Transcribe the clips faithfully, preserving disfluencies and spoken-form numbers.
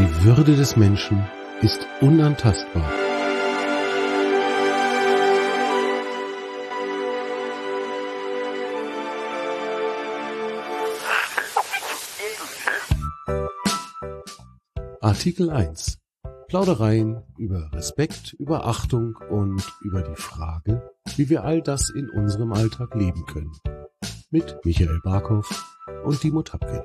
Die Würde des Menschen ist unantastbar. Artikel eins. Plaudereien über Respekt, über Achtung und über die Frage, wie wir all das in unserem Alltag leben können. Mit Michael Barkow und Dimo Tapkin.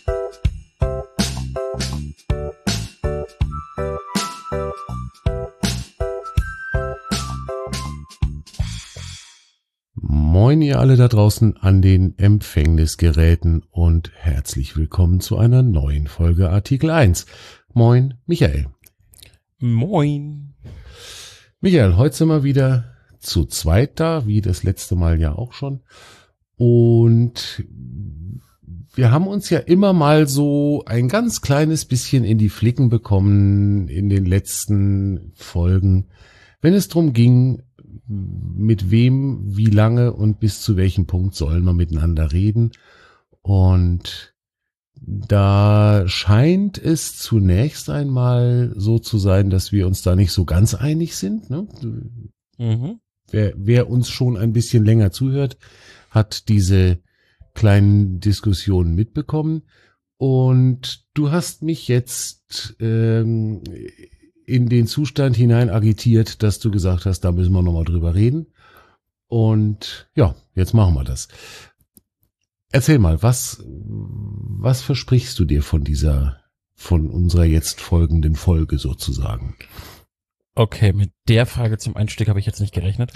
Moin ihr alle da draußen an den Empfängnisgeräten und herzlich willkommen zu einer neuen Folge Artikel eins. Moin Michael. Moin. Michael, heute sind wir wieder zu zweit da, wie das letzte Mal ja auch schon. Und wir haben uns ja immer mal so ein ganz kleines bisschen in die Flicken bekommen in den letzten Folgen, wenn es darum ging, mit wem, wie lange und bis zu welchem Punkt sollen wir miteinander reden. Und da scheint es zunächst einmal so zu sein, dass wir uns da nicht so ganz einig sind. Ne? Mhm. Wer, wer uns schon ein bisschen länger zuhört, hat diese kleinen Diskussionen mitbekommen. Und du hast mich jetzt ähm, in den Zustand hinein agitiert, dass du gesagt hast, da müssen wir nochmal drüber reden. Und ja, jetzt machen wir das. Erzähl mal, was, was versprichst du dir von dieser, von unserer jetzt folgenden Folge sozusagen? Okay, mit der Frage zum Einstieg habe ich jetzt nicht gerechnet.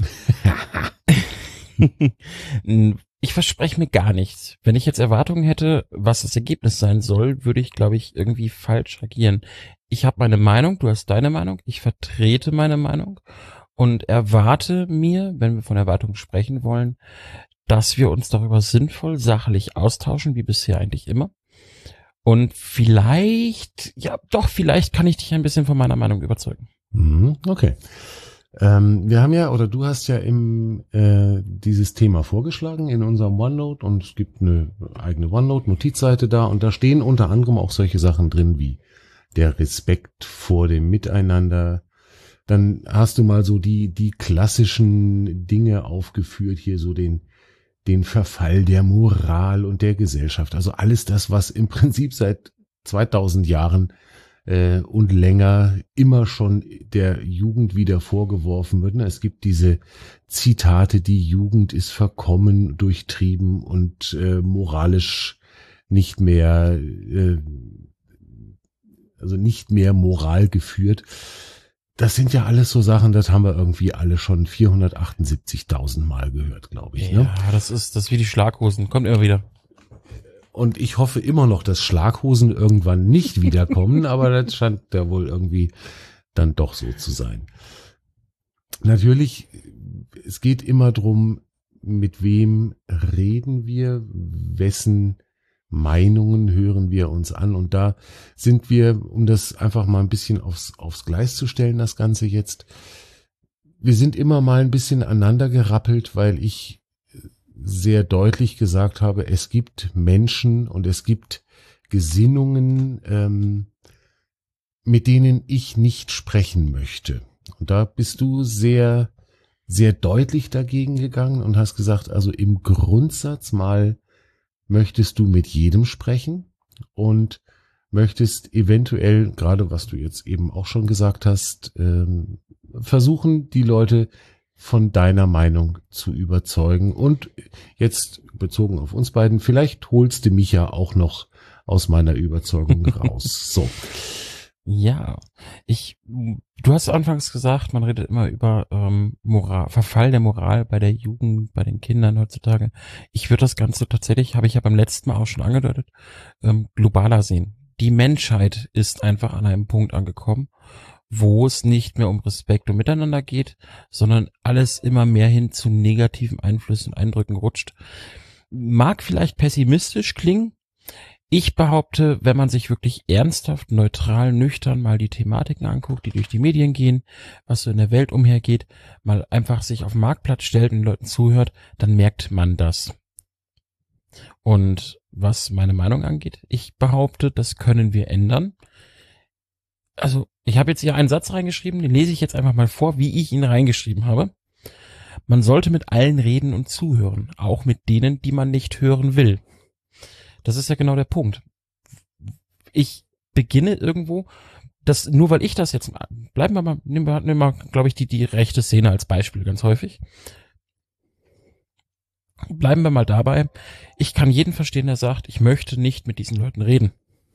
Ich verspreche mir gar nichts. Wenn ich jetzt Erwartungen hätte, was das Ergebnis sein soll, würde ich, glaube ich, irgendwie falsch agieren. Ich habe meine Meinung, du hast deine Meinung, ich vertrete meine Meinung und erwarte mir, wenn wir von Erwartungen sprechen wollen, dass wir uns darüber sinnvoll, sachlich austauschen, wie bisher eigentlich immer. Und vielleicht, ja doch, vielleicht kann ich dich ein bisschen von meiner Meinung überzeugen. Okay. Ähm, wir haben ja, oder du hast ja im äh, dieses Thema vorgeschlagen in unserem OneNote und es gibt eine eigene OneNote-Notizseite da und da stehen unter anderem auch solche Sachen drin wie der Respekt vor dem Miteinander. Dann hast du mal so die die klassischen Dinge aufgeführt, hier so den den Verfall der Moral und der Gesellschaft. Also alles das, was im Prinzip seit zweitausend Jahren äh, und länger immer schon der Jugend wieder vorgeworfen wird. Es gibt diese Zitate, die Jugend ist verkommen, durchtrieben und äh, moralisch nicht mehr äh, also nicht mehr Moral geführt. Das sind ja alles so Sachen, das haben wir irgendwie alle schon vierhundertachtundsiebzigtausend Mal gehört, glaube ich. Ja, ne? das ist das ist wie die Schlaghosen, kommt immer wieder. Und ich hoffe immer noch, dass Schlaghosen irgendwann nicht wiederkommen, aber das scheint ja wohl irgendwie dann doch so zu sein. Natürlich, es geht immer drum, mit wem reden wir, wessen Meinungen hören wir uns an und da sind wir, um das einfach mal ein bisschen aufs, aufs Gleis zu stellen, das Ganze jetzt, wir sind immer mal ein bisschen aneinander gerappelt, weil ich sehr deutlich gesagt habe, es gibt Menschen und es gibt Gesinnungen, ähm, mit denen ich nicht sprechen möchte. Und da bist du sehr, sehr deutlich dagegen gegangen und hast gesagt, also im Grundsatz mal möchtest du mit jedem sprechen und möchtest eventuell, gerade was du jetzt eben auch schon gesagt hast, ähm, versuchen, die Leute von deiner Meinung zu überzeugen. Und jetzt bezogen auf uns beiden, vielleicht holst du mich ja auch noch aus meiner Überzeugung raus. So. Ja, ich, du hast anfangs gesagt, man redet immer über ähm, Moral, Verfall der Moral bei der Jugend, bei den Kindern heutzutage. Ich würde das Ganze tatsächlich, habe ich ja beim letzten Mal auch schon angedeutet, ähm, globaler sehen. Die Menschheit ist einfach an einem Punkt angekommen, wo es nicht mehr um Respekt und Miteinander geht, sondern alles immer mehr hin zu negativen Einflüssen und Eindrücken rutscht. Mag vielleicht pessimistisch klingen. Ich behaupte, wenn man sich wirklich ernsthaft, neutral, nüchtern mal die Thematiken anguckt, die durch die Medien gehen, was so in der Welt umhergeht, mal einfach sich auf den Marktplatz stellt und den Leuten zuhört, dann merkt man das. Und was meine Meinung angeht, ich behaupte, das können wir ändern. also ich habe jetzt hier einen Satz reingeschrieben, den lese ich jetzt einfach mal vor, wie ich ihn reingeschrieben habe. Man sollte mit allen reden und zuhören, auch mit denen, die man nicht hören will. Das ist ja genau der Punkt. Ich beginne irgendwo, das, nur weil ich das jetzt, bleiben wir mal, nehmen wir, nehmen wir glaube ich, die, die rechte Szene als Beispiel ganz häufig. Bleiben wir mal dabei. Ich kann jeden verstehen, der sagt, ich möchte nicht mit diesen Leuten reden.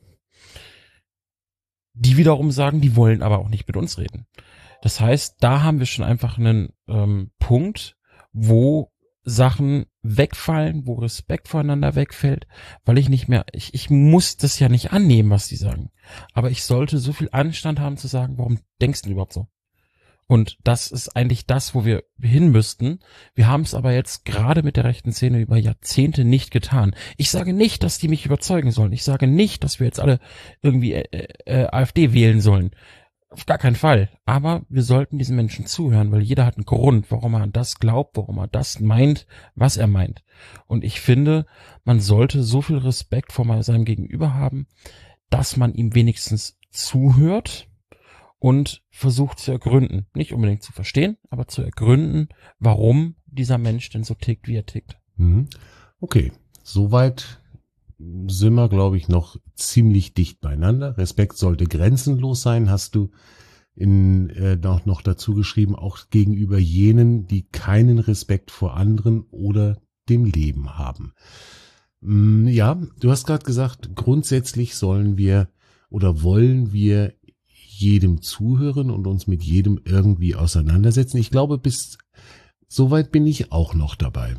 Die wiederum sagen, die wollen aber auch nicht mit uns reden. Das heißt, da haben wir schon einfach einen ähm, Punkt, wo Sachen wegfallen, wo Respekt voreinander wegfällt, weil ich nicht mehr, ich, ich muss das ja nicht annehmen, was die sagen. Aber ich sollte so viel Anstand haben zu sagen, warum denkst du überhaupt so? Und das ist eigentlich das, wo wir hin müssten. Wir haben es aber jetzt gerade mit der rechten Szene über Jahrzehnte nicht getan. Ich sage nicht, dass die mich überzeugen sollen. Ich sage nicht, dass wir jetzt alle irgendwie äh, äh, AfD wählen sollen. Auf gar keinen Fall. Aber wir sollten diesen Menschen zuhören, weil jeder hat einen Grund, warum er an das glaubt, warum er das meint, was er meint. Und ich finde, man sollte so viel Respekt vor seinem Gegenüber haben, dass man ihm wenigstens zuhört und versucht zu ergründen. Nicht unbedingt zu verstehen, aber zu ergründen, warum dieser Mensch denn so tickt, wie er tickt. Okay, soweit sind wir, glaube ich, noch ziemlich dicht beieinander. Respekt sollte grenzenlos sein, hast du in, äh, noch, noch dazu geschrieben, auch gegenüber jenen, die keinen Respekt vor anderen oder dem Leben haben. Ja, du hast gerade gesagt, grundsätzlich sollen wir oder wollen wir jedem zuhören und uns mit jedem irgendwie auseinandersetzen. Ich glaube, bis soweit bin ich auch noch dabei.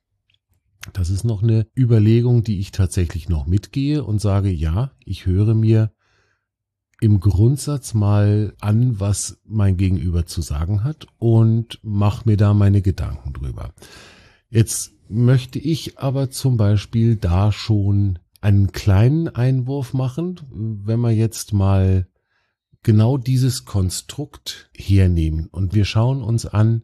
Das ist noch eine Überlegung, die ich tatsächlich noch mitgehe und sage, ja, ich höre mir im Grundsatz mal an, was mein Gegenüber zu sagen hat und mache mir da meine Gedanken drüber. Jetzt möchte ich aber zum Beispiel da schon einen kleinen Einwurf machen, wenn wir jetzt mal genau dieses Konstrukt hernehmen und wir schauen uns an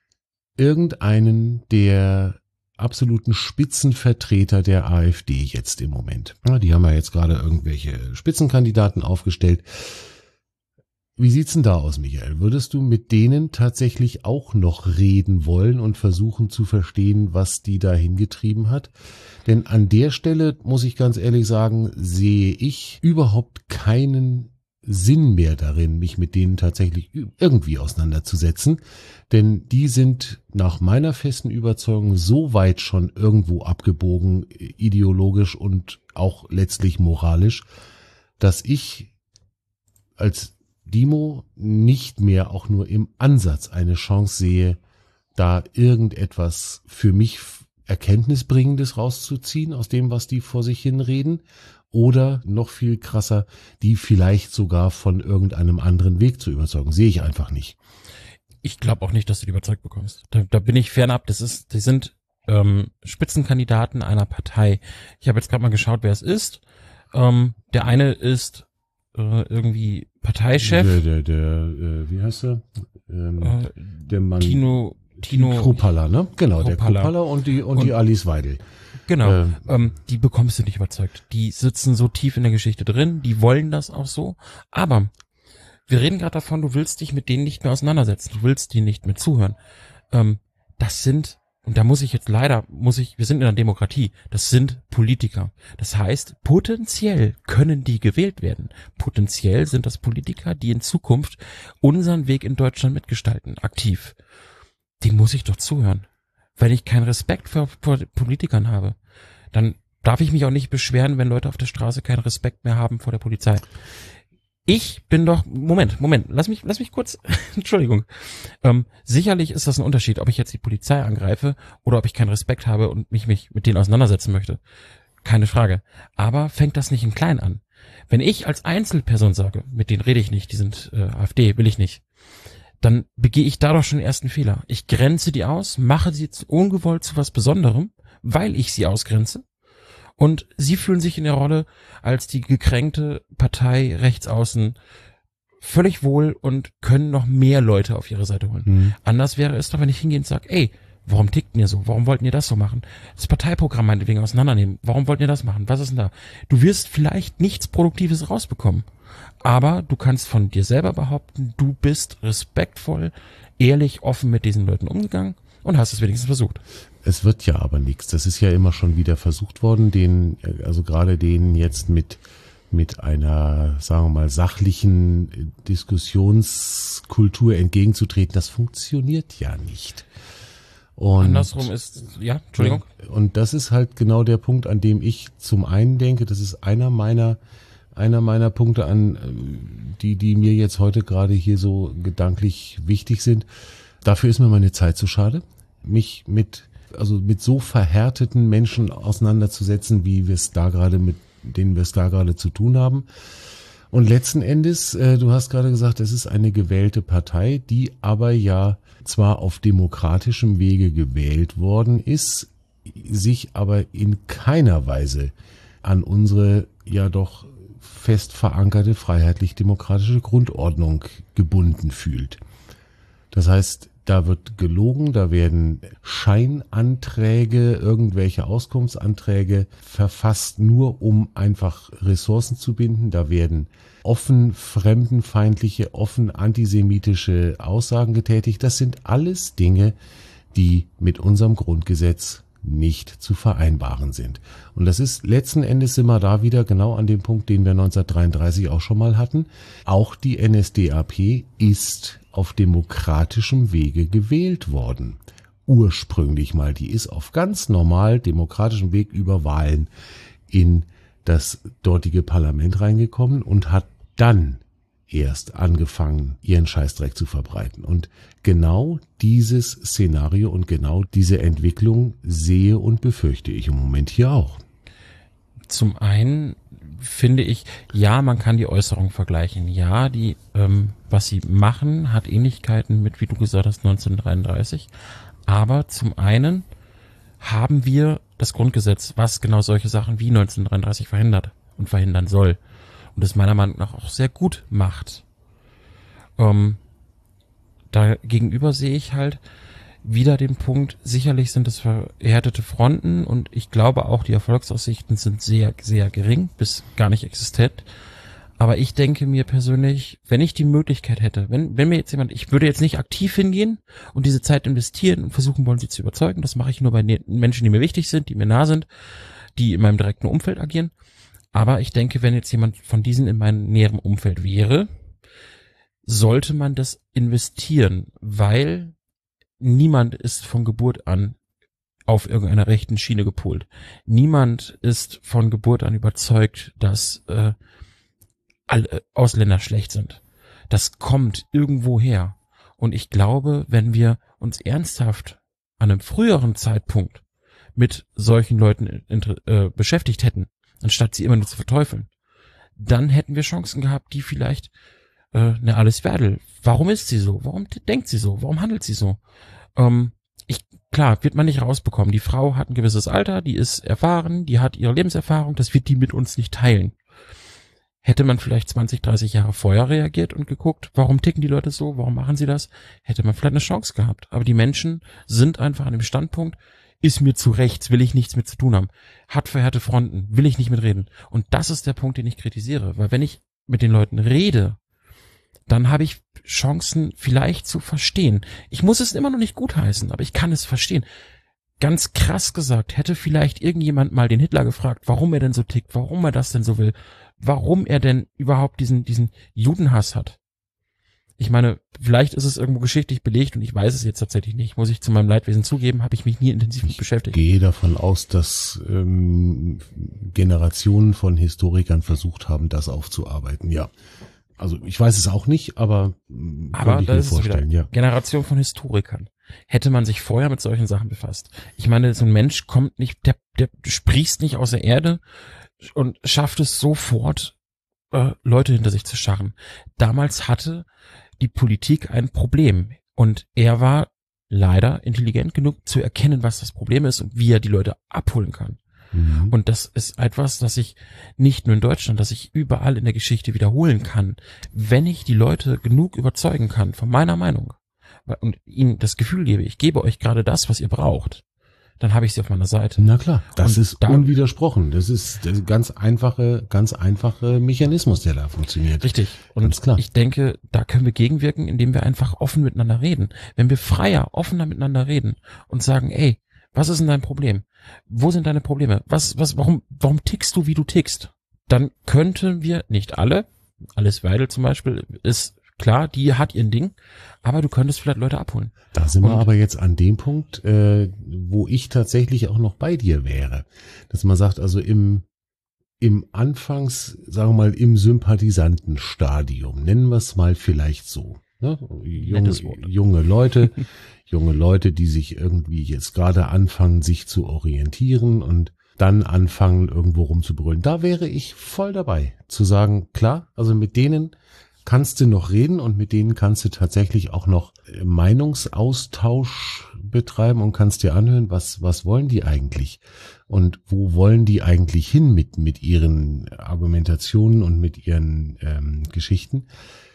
irgendeinen der absoluten Spitzenvertreter der AfD jetzt im Moment. Ja, die haben ja jetzt gerade irgendwelche Spitzenkandidaten aufgestellt. Wie sieht's denn da aus, Michael? Würdest du mit denen tatsächlich auch noch reden wollen und versuchen zu verstehen, was die da hingetrieben hat? Denn an der Stelle, muss ich ganz ehrlich sagen, sehe ich überhaupt keinen Sinn mehr darin, mich mit denen tatsächlich irgendwie auseinanderzusetzen, denn die sind nach meiner festen Überzeugung so weit schon irgendwo abgebogen, ideologisch und auch letztlich moralisch, dass ich als Dimo nicht mehr auch nur im Ansatz eine Chance sehe, da irgendetwas für mich Erkenntnisbringendes rauszuziehen aus dem, was die vor sich hin reden. Oder noch viel krasser, die vielleicht sogar von irgendeinem anderen Weg zu überzeugen. Sehe ich einfach nicht. Ich glaube auch nicht, dass du die überzeugt bekommst. Da, da bin ich fernab. Das ist, die sind ähm, Spitzenkandidaten einer Partei. Ich habe jetzt gerade mal geschaut, wer es ist. Ähm, der eine ist äh, irgendwie Parteichef. Der, der, der äh, wie heißt er? Ähm, äh, der Mann. Tino, Tino. Kruppalla, ne? Genau, Kruppalla. der Kruppalla und die und, und die Alice Weidel. Genau, ähm, ähm, die bekommst du nicht überzeugt. Die sitzen so tief in der Geschichte drin, die wollen das auch so. Aber wir reden gerade davon, du willst dich mit denen nicht mehr auseinandersetzen, du willst die nicht mehr zuhören. Ähm, das sind, und da muss ich jetzt leider, muss ich, wir sind in einer Demokratie, das sind Politiker. Das heißt, potenziell können die gewählt werden. Potenziell sind das Politiker, die in Zukunft unseren Weg in Deutschland mitgestalten, aktiv. Den muss ich doch zuhören. Wenn ich keinen Respekt vor, vor Politikern habe, dann darf ich mich auch nicht beschweren, wenn Leute auf der Straße keinen Respekt mehr haben vor der Polizei. Ich bin doch, Moment, Moment, lass mich, lass mich kurz, Entschuldigung. Ähm, sicherlich ist das ein Unterschied, ob ich jetzt die Polizei angreife oder ob ich keinen Respekt habe und mich, mich mit denen auseinandersetzen möchte. Keine Frage. Aber fängt das nicht im Kleinen an? Wenn ich als Einzelperson sage, mit denen rede ich nicht, die sind äh, AfD, will ich nicht, dann begehe ich da doch schon den ersten Fehler. Ich grenze die aus, mache sie ungewollt zu was Besonderem, weil ich sie ausgrenze. Und sie fühlen sich in der Rolle als die gekränkte Partei rechts außen völlig wohl und können noch mehr Leute auf ihre Seite holen. Mhm. Anders wäre es doch, wenn ich hingehe und sage, ey, Warum tickt ihr so? Warum wollten ihr das so machen? Das Parteiprogramm meinetwegen auseinandernehmen. Warum wollten ihr das machen? Was ist denn da? Du wirst vielleicht nichts Produktives rausbekommen. Aber du kannst von dir selber behaupten, du bist respektvoll, ehrlich, offen mit diesen Leuten umgegangen und hast es wenigstens versucht. Es wird ja aber nichts. Das ist ja immer schon wieder versucht worden, denen, also gerade denen jetzt mit mit einer, sagen wir mal, sachlichen Diskussionskultur entgegenzutreten. Das funktioniert ja nicht. Und andersrum ist, ja, Entschuldigung. Und das ist halt genau der Punkt, an dem ich zum einen denke, das ist einer meiner einer meiner Punkte an, die die mir jetzt heute gerade hier so gedanklich wichtig sind. Dafür ist mir meine Zeit zu schade, mich mit also mit so verhärteten Menschen auseinanderzusetzen, wie wir es da gerade mit denen wir es da gerade zu tun haben. Und letzten Endes, äh, du hast gerade gesagt, es ist eine gewählte Partei, die aber ja zwar auf demokratischem Wege gewählt worden ist, sich aber in keiner Weise an unsere ja doch fest verankerte freiheitlich-demokratische Grundordnung gebunden fühlt. Das heißt, da wird gelogen, da werden Scheinanträge, irgendwelche Auskunftsanträge verfasst, nur um einfach Ressourcen zu binden. Da werden offen fremdenfeindliche, offen antisemitische Aussagen getätigt. Das sind alles Dinge, die mit unserem Grundgesetz nicht zu vereinbaren sind. Und das ist letzten Endes immer da wieder genau an dem Punkt, den wir neunzehnhundertdreiunddreißig auch schon mal hatten. Auch die N S D A P ist auf demokratischem Wege gewählt worden. Ursprünglich mal, die ist auf ganz normal demokratischem Weg über Wahlen in das dortige Parlament reingekommen und hat dann erst angefangen, ihren Scheißdreck zu verbreiten. Und genau dieses Szenario und genau diese Entwicklung sehe und befürchte ich im Moment hier auch. Zum einen finde ich, ja, man kann die Äußerung vergleichen. Ja, die, ähm, was sie machen, hat Ähnlichkeiten mit, wie du gesagt hast, neunzehnhundertdreiunddreißig. Aber zum einen haben wir das Grundgesetz, was genau solche Sachen wie neunzehnhundertdreiunddreißig verhindert und verhindern soll. Und das meiner Meinung nach auch sehr gut macht. Ähm, da gegenüber sehe ich halt wieder den Punkt, sicherlich sind es verhärtete Fronten und ich glaube auch, die Erfolgsaussichten sind sehr, sehr gering, bis gar nicht existent. Aber ich denke mir persönlich, wenn ich die Möglichkeit hätte, wenn, wenn mir jetzt jemand, ich würde jetzt nicht aktiv hingehen und diese Zeit investieren und versuchen wollen, sie zu überzeugen. Das mache ich nur bei Menschen, die mir wichtig sind, die mir nah sind, die in meinem direkten Umfeld agieren. Aber ich denke, wenn jetzt jemand von diesen in meinem näheren Umfeld wäre, sollte man das investieren, weil niemand ist von Geburt an auf irgendeiner rechten Schiene gepolt. Niemand ist von Geburt an überzeugt, dass äh, alle Ausländer schlecht sind. Das kommt irgendwo her. Und ich glaube, wenn wir uns ernsthaft an einem früheren Zeitpunkt mit solchen Leuten äh, beschäftigt hätten, anstatt sie immer nur zu verteufeln, dann hätten wir Chancen gehabt, die vielleicht, äh, ne, Alice Werdel, warum ist sie so? Warum denkt sie so? Warum handelt sie so? Ähm, ich, klar, wird man nicht rausbekommen. Die Frau hat ein gewisses Alter, die ist erfahren, die hat ihre Lebenserfahrung, das wird die mit uns nicht teilen. Hätte man vielleicht zwanzig, dreißig Jahre vorher reagiert und geguckt, warum ticken die Leute so, warum machen sie das, hätte man vielleicht eine Chance gehabt. Aber die Menschen sind einfach an dem Standpunkt, ist mir zu rechts, will ich nichts mit zu tun haben, hat verhärte Fronten, will ich nicht mitreden. Und das ist der Punkt, den ich kritisiere. Weil wenn ich mit den Leuten rede, dann habe ich Chancen vielleicht zu verstehen. Ich muss es immer noch nicht gutheißen, aber ich kann es verstehen. Ganz krass gesagt, hätte vielleicht irgendjemand mal den Hitler gefragt, warum er denn so tickt, warum er das denn so will, warum er denn überhaupt diesen, diesen Judenhass hat. Ich meine, vielleicht ist es irgendwo geschichtlich belegt und ich weiß es jetzt tatsächlich nicht. Muss ich zu meinem Leidwesen zugeben, habe ich mich nie intensiv mit beschäftigt. Ich gehe davon aus, dass ähm, Generationen von Historikern versucht haben, das aufzuarbeiten, ja. Also ich weiß es auch nicht, aber, aber ich das mir ist vorstellen, wieder ja. Generation von Historikern. Hätte man sich vorher mit solchen Sachen befasst. Ich meine, so ein Mensch kommt nicht, der, der sprießt nicht aus der Erde und schafft es sofort, äh, Leute hinter sich zu scharren. Damals hatte die Politik ein Problem und er war leider intelligent genug zu erkennen, was das Problem ist und wie er die Leute abholen kann. Mhm. Und das ist etwas, das ich nicht nur in Deutschland, das ich überall in der Geschichte wiederholen kann, wenn ich die Leute genug überzeugen kann von meiner Meinung. und ihnen das Gefühl gebe, ich gebe euch gerade das, was ihr braucht, dann habe ich sie auf meiner Seite. Na klar, das und ist da, unwidersprochen. Das ist der ganz einfache, ganz einfache Mechanismus, der da funktioniert. Richtig. Und ganz klar. Ich denke, da können wir gegenwirken, indem wir einfach offen miteinander reden. Wenn wir freier, offener miteinander reden und sagen, ey, was ist denn dein Problem? Wo sind deine Probleme? Was, was, warum, warum tickst du, wie du tickst? Dann könnten wir, nicht alle, Alice Weidel zum Beispiel, ist klar, die hat ihren Ding, aber du könntest vielleicht Leute abholen. Da sind und, wir aber jetzt an dem Punkt, äh, wo ich tatsächlich auch noch bei dir wäre. Dass man sagt, also im, im Anfangs, sagen wir mal, im Sympathisantenstadium, nennen wir es mal vielleicht so. Ne? Junge, junge Leute, junge Leute, die sich irgendwie jetzt gerade anfangen, sich zu orientieren und dann anfangen, irgendwo rumzubrüllen. Da wäre ich voll dabei, zu sagen, klar, also mit denen kannst du noch reden und mit denen kannst du tatsächlich auch noch Meinungsaustausch betreiben und kannst dir anhören, was, was wollen die eigentlich? Und wo wollen die eigentlich hin mit, mit ihren Argumentationen und mit ihren ähm, Geschichten?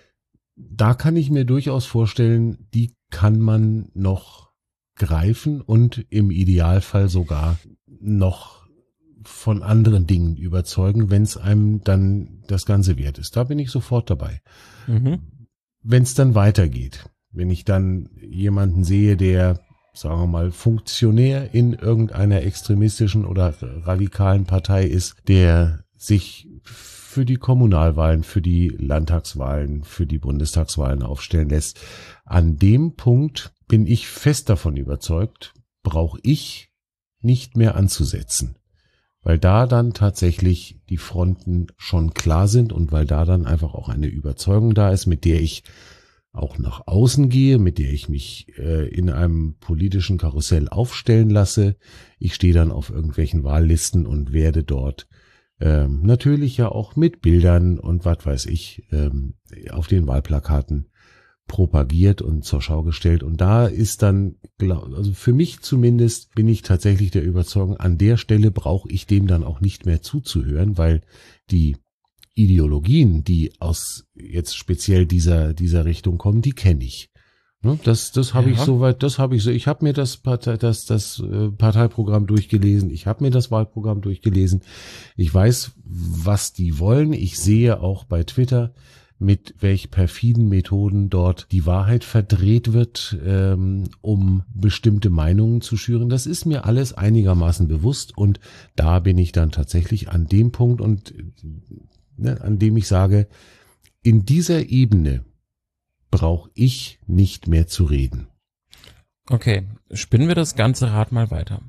Da kann ich mir durchaus vorstellen, die kann man noch greifen und im Idealfall sogar noch von anderen Dingen überzeugen, wenn es einem dann das Ganze wert ist. Da bin ich sofort dabei. Mhm. Wenn es dann weitergeht, wenn ich dann jemanden sehe, der, sagen wir mal, Funktionär in irgendeiner extremistischen oder radikalen Partei ist, der sich für die Kommunalwahlen, für die Landtagswahlen, für die Bundestagswahlen aufstellen lässt. An dem Punkt bin ich fest davon überzeugt, brauche ich nicht mehr anzusetzen. Weil da dann tatsächlich die Fronten schon klar sind und weil da dann einfach auch eine Überzeugung da ist, mit der ich auch nach außen gehe, mit der ich mich äh, in einem politischen Karussell aufstellen lasse. Ich stehe dann auf irgendwelchen Wahllisten und werde dort ähm, natürlich ja auch mit Bildern und was weiß ich ähm, auf den Wahlplakaten propagiert und zur Schau gestellt. Und da ist dann, also für mich zumindest, bin ich tatsächlich der Überzeugung, an der Stelle brauche ich dem dann auch nicht mehr zuzuhören, weil die Ideologien, die aus jetzt speziell dieser dieser Richtung kommen, die kenne ich. Das das habe ja. ich soweit, das habe ich so. Ich habe mir das Partei, das das Parteiprogramm durchgelesen. Ich habe mir das Wahlprogramm durchgelesen. Ich weiß, was die wollen. Ich sehe auch bei Twitter, mit welch perfiden Methoden dort die Wahrheit verdreht wird, ähm, um bestimmte Meinungen zu schüren. Das ist mir alles einigermaßen bewusst und da bin ich dann tatsächlich an dem Punkt und ne, an dem ich sage, in dieser Ebene brauche ich nicht mehr zu reden. Okay, spinnen wir das ganze Rad mal weiter.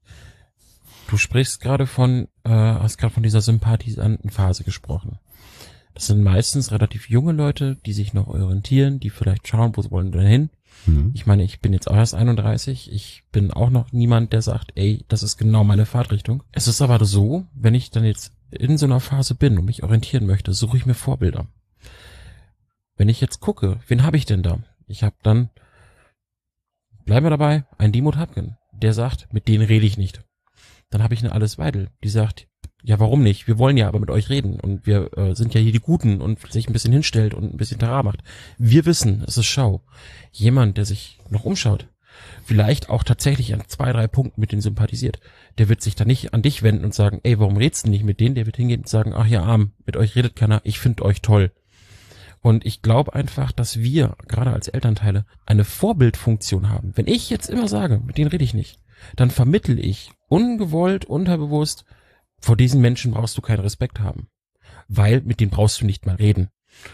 Du sprichst gerade von, äh, hast gerade von dieser Sympathisantenphase gesprochen. Das sind meistens relativ junge Leute, die sich noch orientieren, die vielleicht schauen, wo sie wollen denn hin. Mhm. Ich meine, ich bin jetzt auch erst einunddreißig. Ich bin auch noch niemand, der sagt, ey, das ist genau meine Fahrtrichtung. Es ist aber so, wenn ich dann jetzt in so einer Phase bin und mich orientieren möchte, suche ich mir Vorbilder. Wenn ich jetzt gucke, wen habe ich denn da? Ich habe dann, bleiben wir dabei, einen Dimut Habgen, der sagt, mit denen rede ich nicht. Dann habe ich eine Alice Weidel, die sagt, ja, warum nicht? Wir wollen ja aber mit euch reden und wir äh, sind ja hier die Guten und sich ein bisschen hinstellt und ein bisschen Terrain macht. Wir wissen, es ist Schau. Jemand, der sich noch umschaut, vielleicht auch tatsächlich an zwei, drei Punkten mit denen sympathisiert, der wird sich dann nicht an dich wenden und sagen, ey, warum redst du nicht mit denen? Der wird hingehen und sagen, ach ja, arm, mit euch redet keiner, ich finde euch toll. Und ich glaube einfach, dass wir, gerade als Elternteile, eine Vorbildfunktion haben. Wenn ich jetzt immer sage, mit denen rede ich nicht, dann vermittel ich ungewollt, unterbewusst, vor diesen Menschen brauchst du keinen Respekt haben, weil mit denen brauchst du nicht mal reden.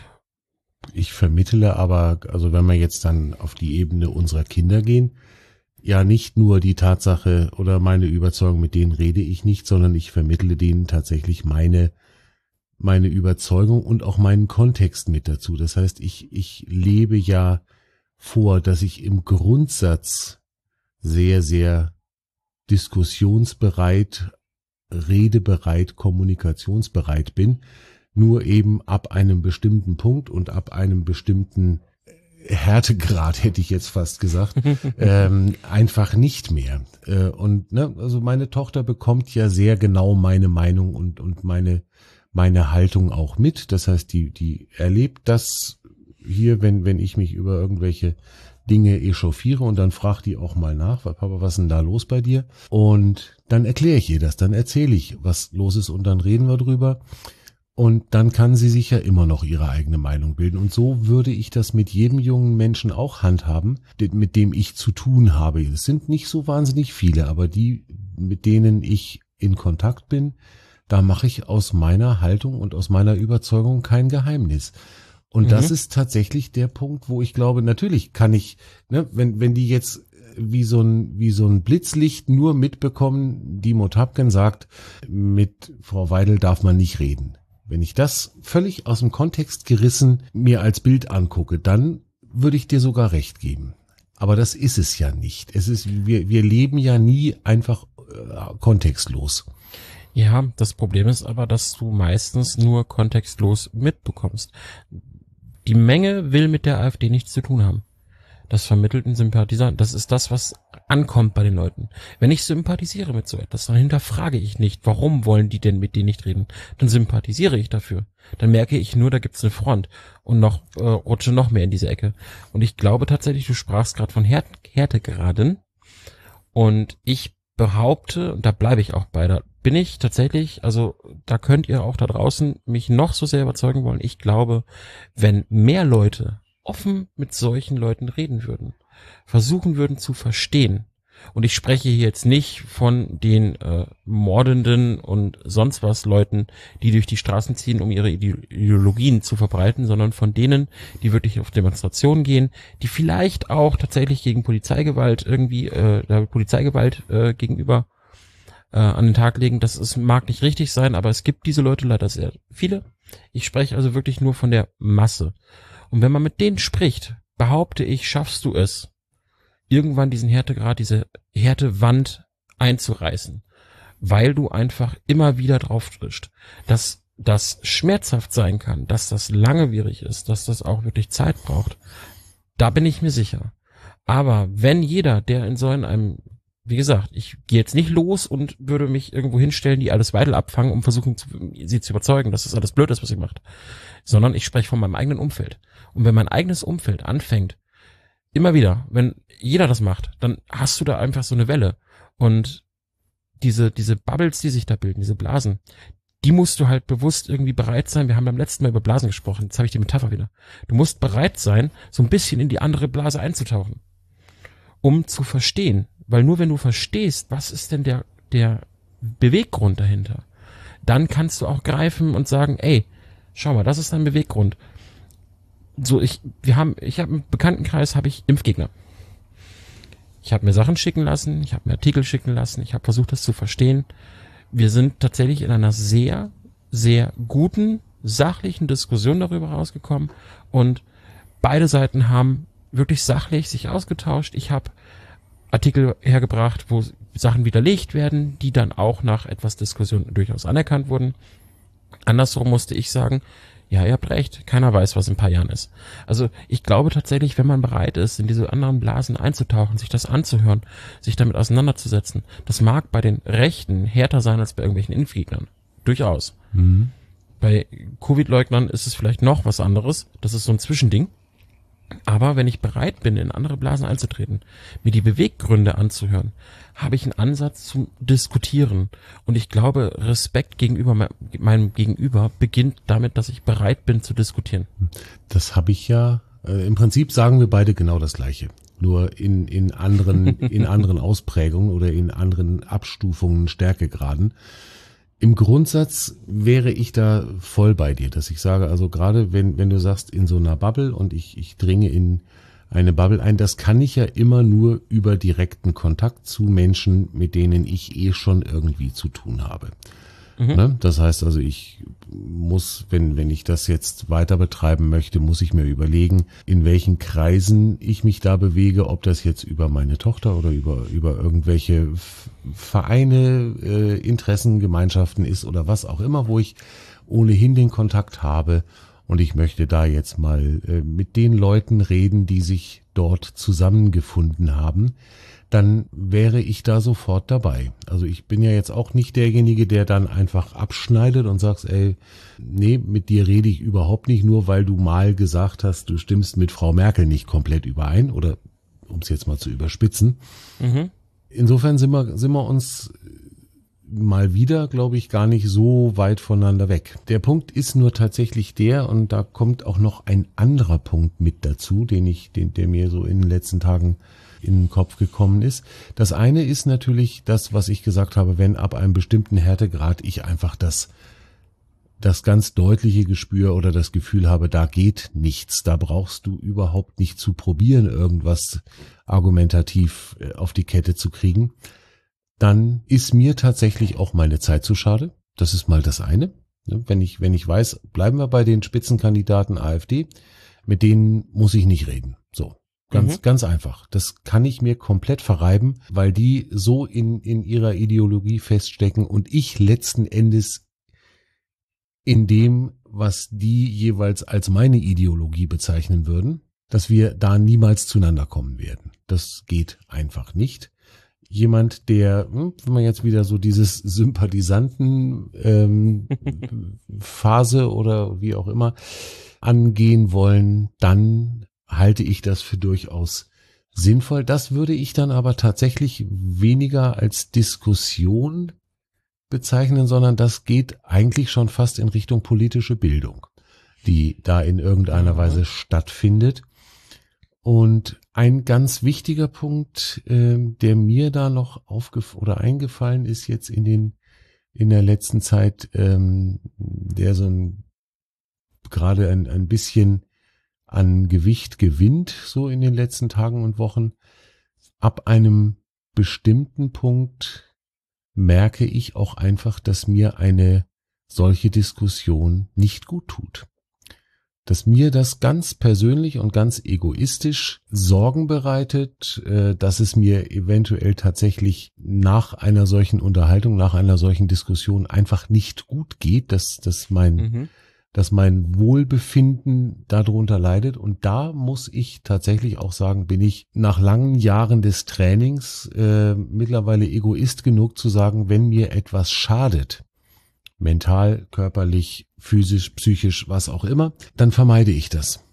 Ich vermittle aber, also wenn wir jetzt dann auf die Ebene unserer Kinder gehen, ja nicht nur die Tatsache oder meine Überzeugung, mit denen rede ich nicht, sondern ich vermittle denen tatsächlich meine meine Überzeugung und auch meinen Kontext mit dazu. Das heißt, ich ich lebe ja vor, dass ich im Grundsatz sehr, sehr diskussionsbereit, redebereit, kommunikationsbereit bin, nur eben ab einem bestimmten Punkt und ab einem bestimmten Härtegrad, hätte ich jetzt fast gesagt, ähm, einfach nicht mehr. Äh, und ne, also meine Tochter bekommt ja sehr genau meine Meinung und und meine meine Haltung auch mit. Das heißt, die die erlebt das hier, wenn wenn ich mich über irgendwelche Dinge echauffiere und dann fragt die auch mal nach, Papa, was ist denn da los bei dir? Und dann erkläre ich ihr das, dann erzähle ich, was los ist und dann reden wir drüber. Und dann kann sie sich ja immer noch ihre eigene Meinung bilden. Und so würde ich das mit jedem jungen Menschen auch handhaben, mit dem ich zu tun habe. Es sind nicht so wahnsinnig viele, aber die, mit denen ich in Kontakt bin, da mache ich aus meiner Haltung und aus meiner Überzeugung kein Geheimnis. Und mhm. das ist tatsächlich der Punkt, wo ich glaube, natürlich kann ich, ne, wenn wenn die jetzt wie so ein wie so ein Blitzlicht nur mitbekommen, die Motapken sagt, mit Frau Weidel darf man nicht reden. Wenn ich das völlig aus dem Kontext gerissen mir als Bild angucke, dann würde ich dir sogar recht geben. Aber das ist es ja nicht. Es ist, wir, wir leben ja nie einfach äh, kontextlos. Ja, das Problem ist aber, dass du meistens nur kontextlos mitbekommst. Die Menge will mit der AfD nichts zu tun haben. Das vermittelt ein Sympathisant. Das ist das, was ankommt bei den Leuten. Wenn ich sympathisiere mit so etwas, dann hinterfrage ich nicht, warum wollen die denn mit denen nicht reden? Dann sympathisiere ich dafür. Dann merke ich nur, da gibt's eine Front und noch äh, rutsche noch mehr in diese Ecke. Und ich glaube tatsächlich, du sprachst gerade von Härt Härtegraden. Und ich behaupte, und da bleibe ich auch bei, da bin ich tatsächlich, also da könnt ihr auch da draußen mich noch so sehr überzeugen wollen. Ich glaube, wenn mehr Leute offen mit solchen Leuten reden würden, versuchen würden zu verstehen. Und ich spreche hier jetzt nicht von den äh, mordenden und sonst was Leuten, die durch die Straßen ziehen, um ihre Ideologien zu verbreiten, sondern von denen, die wirklich auf Demonstrationen gehen, die vielleicht auch tatsächlich gegen Polizeigewalt irgendwie, äh, der Polizeigewalt äh, gegenüber äh, an den Tag legen. Das ist, mag nicht richtig sein, aber es gibt diese Leute leider sehr viele. Ich spreche also wirklich nur von der Masse. Und wenn man mit denen spricht, behaupte ich, schaffst du es, irgendwann diesen Härtegrad, diese Härtewand einzureißen, weil du einfach immer wieder drauf trittst, dass das schmerzhaft sein kann, dass das langwierig ist, dass das auch wirklich Zeit braucht. Da bin ich mir sicher. Aber wenn jeder, der in so einem, wie gesagt, ich gehe jetzt nicht los und würde mich irgendwo hinstellen, die alles Weidel abfangen, um versuchen, zu, sie zu überzeugen, dass das alles blöd ist, was sie macht, sondern ich spreche von meinem eigenen Umfeld. Und wenn mein eigenes Umfeld anfängt, immer wieder, wenn jeder das macht, dann hast du da einfach so eine Welle. Und diese, diese Bubbles, die sich da bilden, diese Blasen, die musst du halt bewusst irgendwie bereit sein. Wir haben beim letzten Mal über Blasen gesprochen. Jetzt habe ich die Metapher wieder. Du musst bereit sein, so ein bisschen in die andere Blase einzutauchen, um zu verstehen. Weil nur wenn du verstehst, was ist denn der, der Beweggrund dahinter, dann kannst du auch greifen und sagen, ey, schau mal, das ist dein Beweggrund. So, ich, wir haben, ich habe im Bekanntenkreis habe ich Impfgegner. Ich habe mir Sachen schicken lassen, ich habe mir Artikel schicken lassen, ich habe versucht, das zu verstehen. Wir sind tatsächlich in einer sehr, sehr guten, sachlichen Diskussion darüber rausgekommen und beide Seiten haben wirklich sachlich sich ausgetauscht. Ich habe Artikel hergebracht, wo Sachen widerlegt werden, die dann auch nach etwas Diskussion durchaus anerkannt wurden. Andersrum musste ich sagen, ja, ihr habt recht, keiner weiß, was in ein paar Jahren ist. Also ich glaube tatsächlich, wenn man bereit ist, in diese anderen Blasen einzutauchen, sich das anzuhören, sich damit auseinanderzusetzen, das mag bei den Rechten härter sein als bei irgendwelchen Impfgegnern. Durchaus. Mhm. Bei Covid-Leugnern ist es vielleicht noch was anderes. Das ist so ein Zwischending. Aber wenn ich bereit bin, in andere Blasen einzutreten, mir die Beweggründe anzuhören, habe ich einen Ansatz zum Diskutieren. Und ich glaube, Respekt gegenüber meinem Gegenüber beginnt damit, dass ich bereit bin zu diskutieren. Das habe ich ja, äh, im Prinzip sagen wir beide genau das Gleiche. Nur in, in anderen, in anderen Ausprägungen oder in anderen Abstufungen, Stärkegraden. Im Grundsatz wäre ich da voll bei dir, dass ich sage, also gerade wenn wenn du sagst, in so einer Bubble und ich ich dringe in eine Bubble ein, das kann ich ja immer nur über direkten Kontakt zu Menschen, mit denen ich eh schon irgendwie zu tun habe. Mhm. Ne? Das heißt also, ich muss, wenn wenn ich das jetzt weiter betreiben möchte, muss ich mir überlegen, in welchen Kreisen ich mich da bewege, ob das jetzt über meine Tochter oder über über irgendwelche Vereine, äh, Interessengemeinschaften ist oder was auch immer, wo ich ohnehin den Kontakt habe und ich möchte da jetzt mal äh, mit den Leuten reden, die sich dort zusammengefunden haben, dann wäre ich da sofort dabei. Also ich bin ja jetzt auch nicht derjenige, der dann einfach abschneidet und sagt, ey, nee, mit dir rede ich überhaupt nicht, nur weil du mal gesagt hast, du stimmst mit Frau Merkel nicht komplett überein oder um es jetzt mal zu überspitzen. Mhm. Insofern sind wir, sind wir uns mal wieder, glaube ich, gar nicht so weit voneinander weg. Der Punkt ist nur tatsächlich der, und da kommt auch noch ein anderer Punkt mit dazu, den ich, den, der mir so in den letzten Tagen in den Kopf gekommen ist. Das eine ist natürlich das, was ich gesagt habe, wenn ab einem bestimmten Härtegrad ich einfach das, das ganz deutliche Gespür oder das Gefühl habe, da geht nichts, da brauchst du überhaupt nicht zu probieren, irgendwas argumentativ auf die Kette zu kriegen, dann ist mir tatsächlich auch meine Zeit zu schade. Das ist mal das eine. Wenn ich, wenn ich weiß, bleiben wir bei den Spitzenkandidaten AfD, mit denen muss ich nicht reden. So. Ganz, mhm. ganz einfach. Das kann ich mir komplett verreiben, weil die so in, in ihrer Ideologie feststecken und ich letzten Endes in dem, was die jeweils als meine Ideologie bezeichnen würden, dass wir da niemals zueinander kommen werden. Das geht einfach nicht. Jemand, der, wenn man jetzt wieder so dieses Sympathisanten ähm, Phase oder wie auch immer angehen wollen, dann halte ich das für durchaus sinnvoll. Das würde ich dann aber tatsächlich weniger als Diskussion bezeichnen, sondern das geht eigentlich schon fast in Richtung politische Bildung, die da in irgendeiner Weise stattfindet. Und ein ganz wichtiger Punkt, äh, der mir da noch aufgef- oder eingefallen ist jetzt in den in der letzten Zeit, ähm, der so ein gerade ein, ein bisschen an Gewicht gewinnt, so in den letzten Tagen und Wochen. Ab einem bestimmten Punkt merke ich auch einfach, dass mir eine solche Diskussion nicht gut tut. Dass mir das ganz persönlich und ganz egoistisch Sorgen bereitet, dass es mir eventuell tatsächlich nach einer solchen Unterhaltung, nach einer solchen Diskussion einfach nicht gut geht, dass, dass mein, mhm. dass mein Wohlbefinden darunter leidet. Und da muss ich tatsächlich auch sagen, bin ich nach langen Jahren des Trainings äh, mittlerweile egoist genug zu sagen, wenn mir etwas schadet, mental, körperlich, physisch, psychisch, was auch immer, dann vermeide ich das.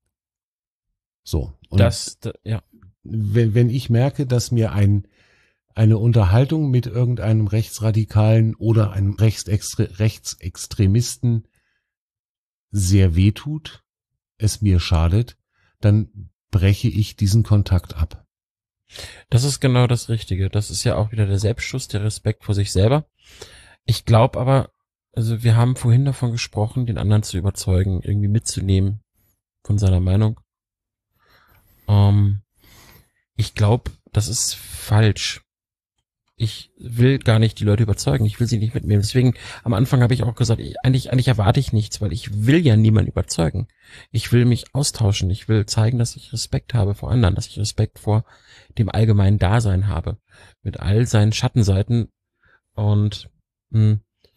So. Und das, ja. Wenn, wenn ich merke, dass mir ein, eine Unterhaltung mit irgendeinem Rechtsradikalen oder einem Rechtsextre- Rechtsextremisten sehr wehtut, es mir schadet, dann breche ich diesen Kontakt ab. Das ist genau das Richtige. Das ist ja auch wieder der Selbstschutz, der Respekt vor sich selber. Ich glaube aber, also wir haben vorhin davon gesprochen, den anderen zu überzeugen, irgendwie mitzunehmen von seiner Meinung. Ähm, ich glaube, das ist falsch. Ich will gar nicht die Leute überzeugen, ich will sie nicht mitnehmen. Deswegen, am Anfang habe ich auch gesagt, ich, eigentlich, eigentlich erwarte ich nichts, weil ich will ja niemanden überzeugen. Ich will mich austauschen, ich will zeigen, dass ich Respekt habe vor anderen, dass ich Respekt vor dem allgemeinen Dasein habe. Mit all seinen Schattenseiten. Und mh,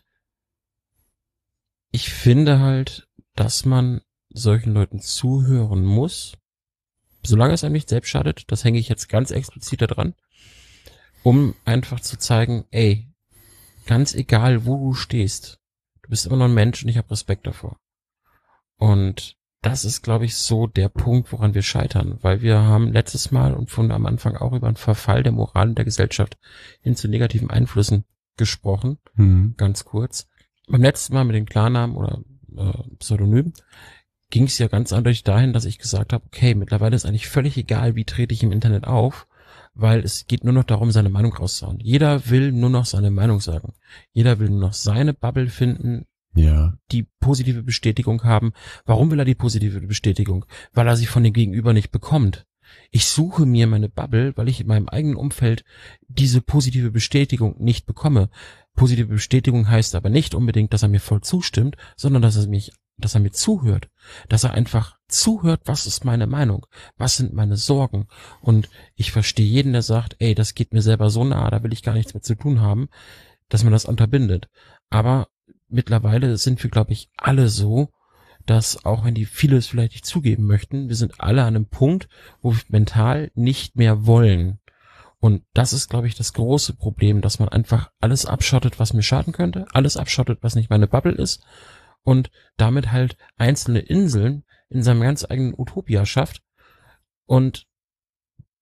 ich finde halt, dass man solchen Leuten zuhören muss, solange es einem nicht selbst schadet, das hänge ich jetzt ganz explizit da dran, um einfach zu zeigen, ey, ganz egal, wo du stehst, du bist immer noch ein Mensch und ich habe Respekt davor. Und das ist, glaube ich, so der Punkt, woran wir scheitern, weil wir haben letztes Mal und von am Anfang auch über einen Verfall der Moral in der Gesellschaft hin zu negativen Einflüssen gesprochen, mhm. ganz kurz. Beim letzten Mal mit den Klarnamen oder äh, Pseudonymen ging es ja ganz eindeutig dahin, dass ich gesagt habe, okay, mittlerweile ist eigentlich völlig egal, wie trete ich im Internet auf, weil es geht nur noch darum, seine Meinung rauszuhauen. Jeder will nur noch seine Meinung sagen. Jeder will nur noch seine Bubble finden, ja, die positive Bestätigung haben. Warum will er die positive Bestätigung? Weil er sie von dem Gegenüber nicht bekommt. Ich suche mir meine Bubble, weil ich in meinem eigenen Umfeld diese positive Bestätigung nicht bekomme. Positive Bestätigung heißt aber nicht unbedingt, dass er mir voll zustimmt, sondern dass er mich, dass er mir zuhört, dass er einfach zuhört, was ist meine Meinung, was sind meine Sorgen. Und ich verstehe jeden, der sagt, ey, das geht mir selber so nah, da will ich gar nichts mehr zu tun haben, dass man das unterbindet. Aber mittlerweile sind wir, glaube ich, alle so, dass auch wenn die viele es vielleicht nicht zugeben möchten, wir sind alle an einem Punkt, wo wir mental nicht mehr wollen. Und das ist, glaube ich, das große Problem, dass man einfach alles abschottet, was mir schaden könnte, alles abschottet, was nicht meine Bubble ist und damit halt einzelne Inseln in seinem ganz eigenen Utopia schafft und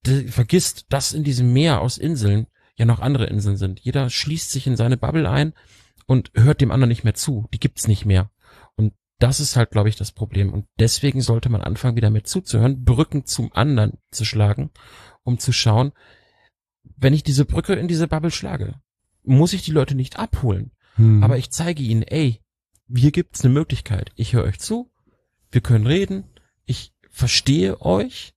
de, vergisst, dass in diesem Meer aus Inseln ja noch andere Inseln sind. Jeder schließt sich in seine Bubble ein und hört dem anderen nicht mehr zu. Die gibt's nicht mehr. Und das ist halt, glaube ich, das Problem. Und deswegen sollte man anfangen, wieder mehr zuzuhören, Brücken zum anderen zu schlagen, um zu schauen, wenn ich diese Brücke in diese Bubble schlage, muss ich die Leute nicht abholen. Hm. Aber ich zeige ihnen, ey, hier gibt's eine Möglichkeit. Ich höre euch zu, wir können reden, ich verstehe euch,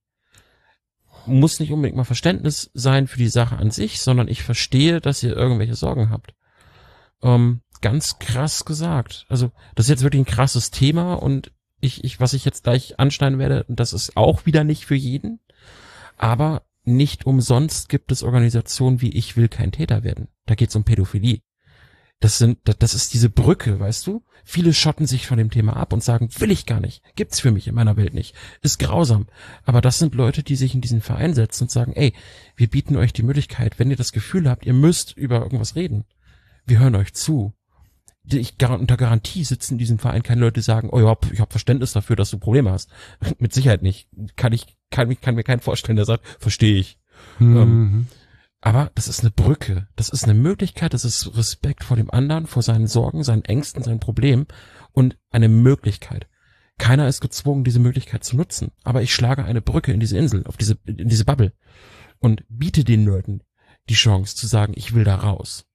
muss nicht unbedingt mal Verständnis sein für die Sache an sich, sondern ich verstehe, dass ihr irgendwelche Sorgen habt. Ähm, ganz krass gesagt. Also das ist jetzt wirklich ein krasses Thema und ich, ich, was ich jetzt gleich anschneiden werde, das ist auch wieder nicht für jeden, aber nicht umsonst gibt es Organisationen wie Ich will kein Täter werden. Da geht es um Pädophilie. Das sind, das ist diese Brücke, weißt du? Viele schotten sich von dem Thema ab und sagen, will ich gar nicht, gibt's für mich in meiner Welt nicht, ist grausam. Aber das sind Leute, die sich in diesen Verein setzen und sagen, ey, wir bieten euch die Möglichkeit, wenn ihr das Gefühl habt, ihr müsst über irgendwas reden, wir hören euch zu. Ich, unter Garantie sitzen in diesem Verein keine Leute, die sagen, oh ja, ich habe Verständnis dafür, dass du Probleme hast. Mit Sicherheit nicht. Kann ich, kann, kann mir keinen vorstellen, der sagt, verstehe ich. Mhm. Ähm, aber das ist eine Brücke, das ist eine Möglichkeit, das ist Respekt vor dem anderen, vor seinen Sorgen, seinen Ängsten, seinen Problemen und eine Möglichkeit. Keiner ist gezwungen, diese Möglichkeit zu nutzen, aber ich schlage eine Brücke in diese Insel, auf diese, in diese Bubble und biete den Leuten die Chance zu sagen, ich will da raus.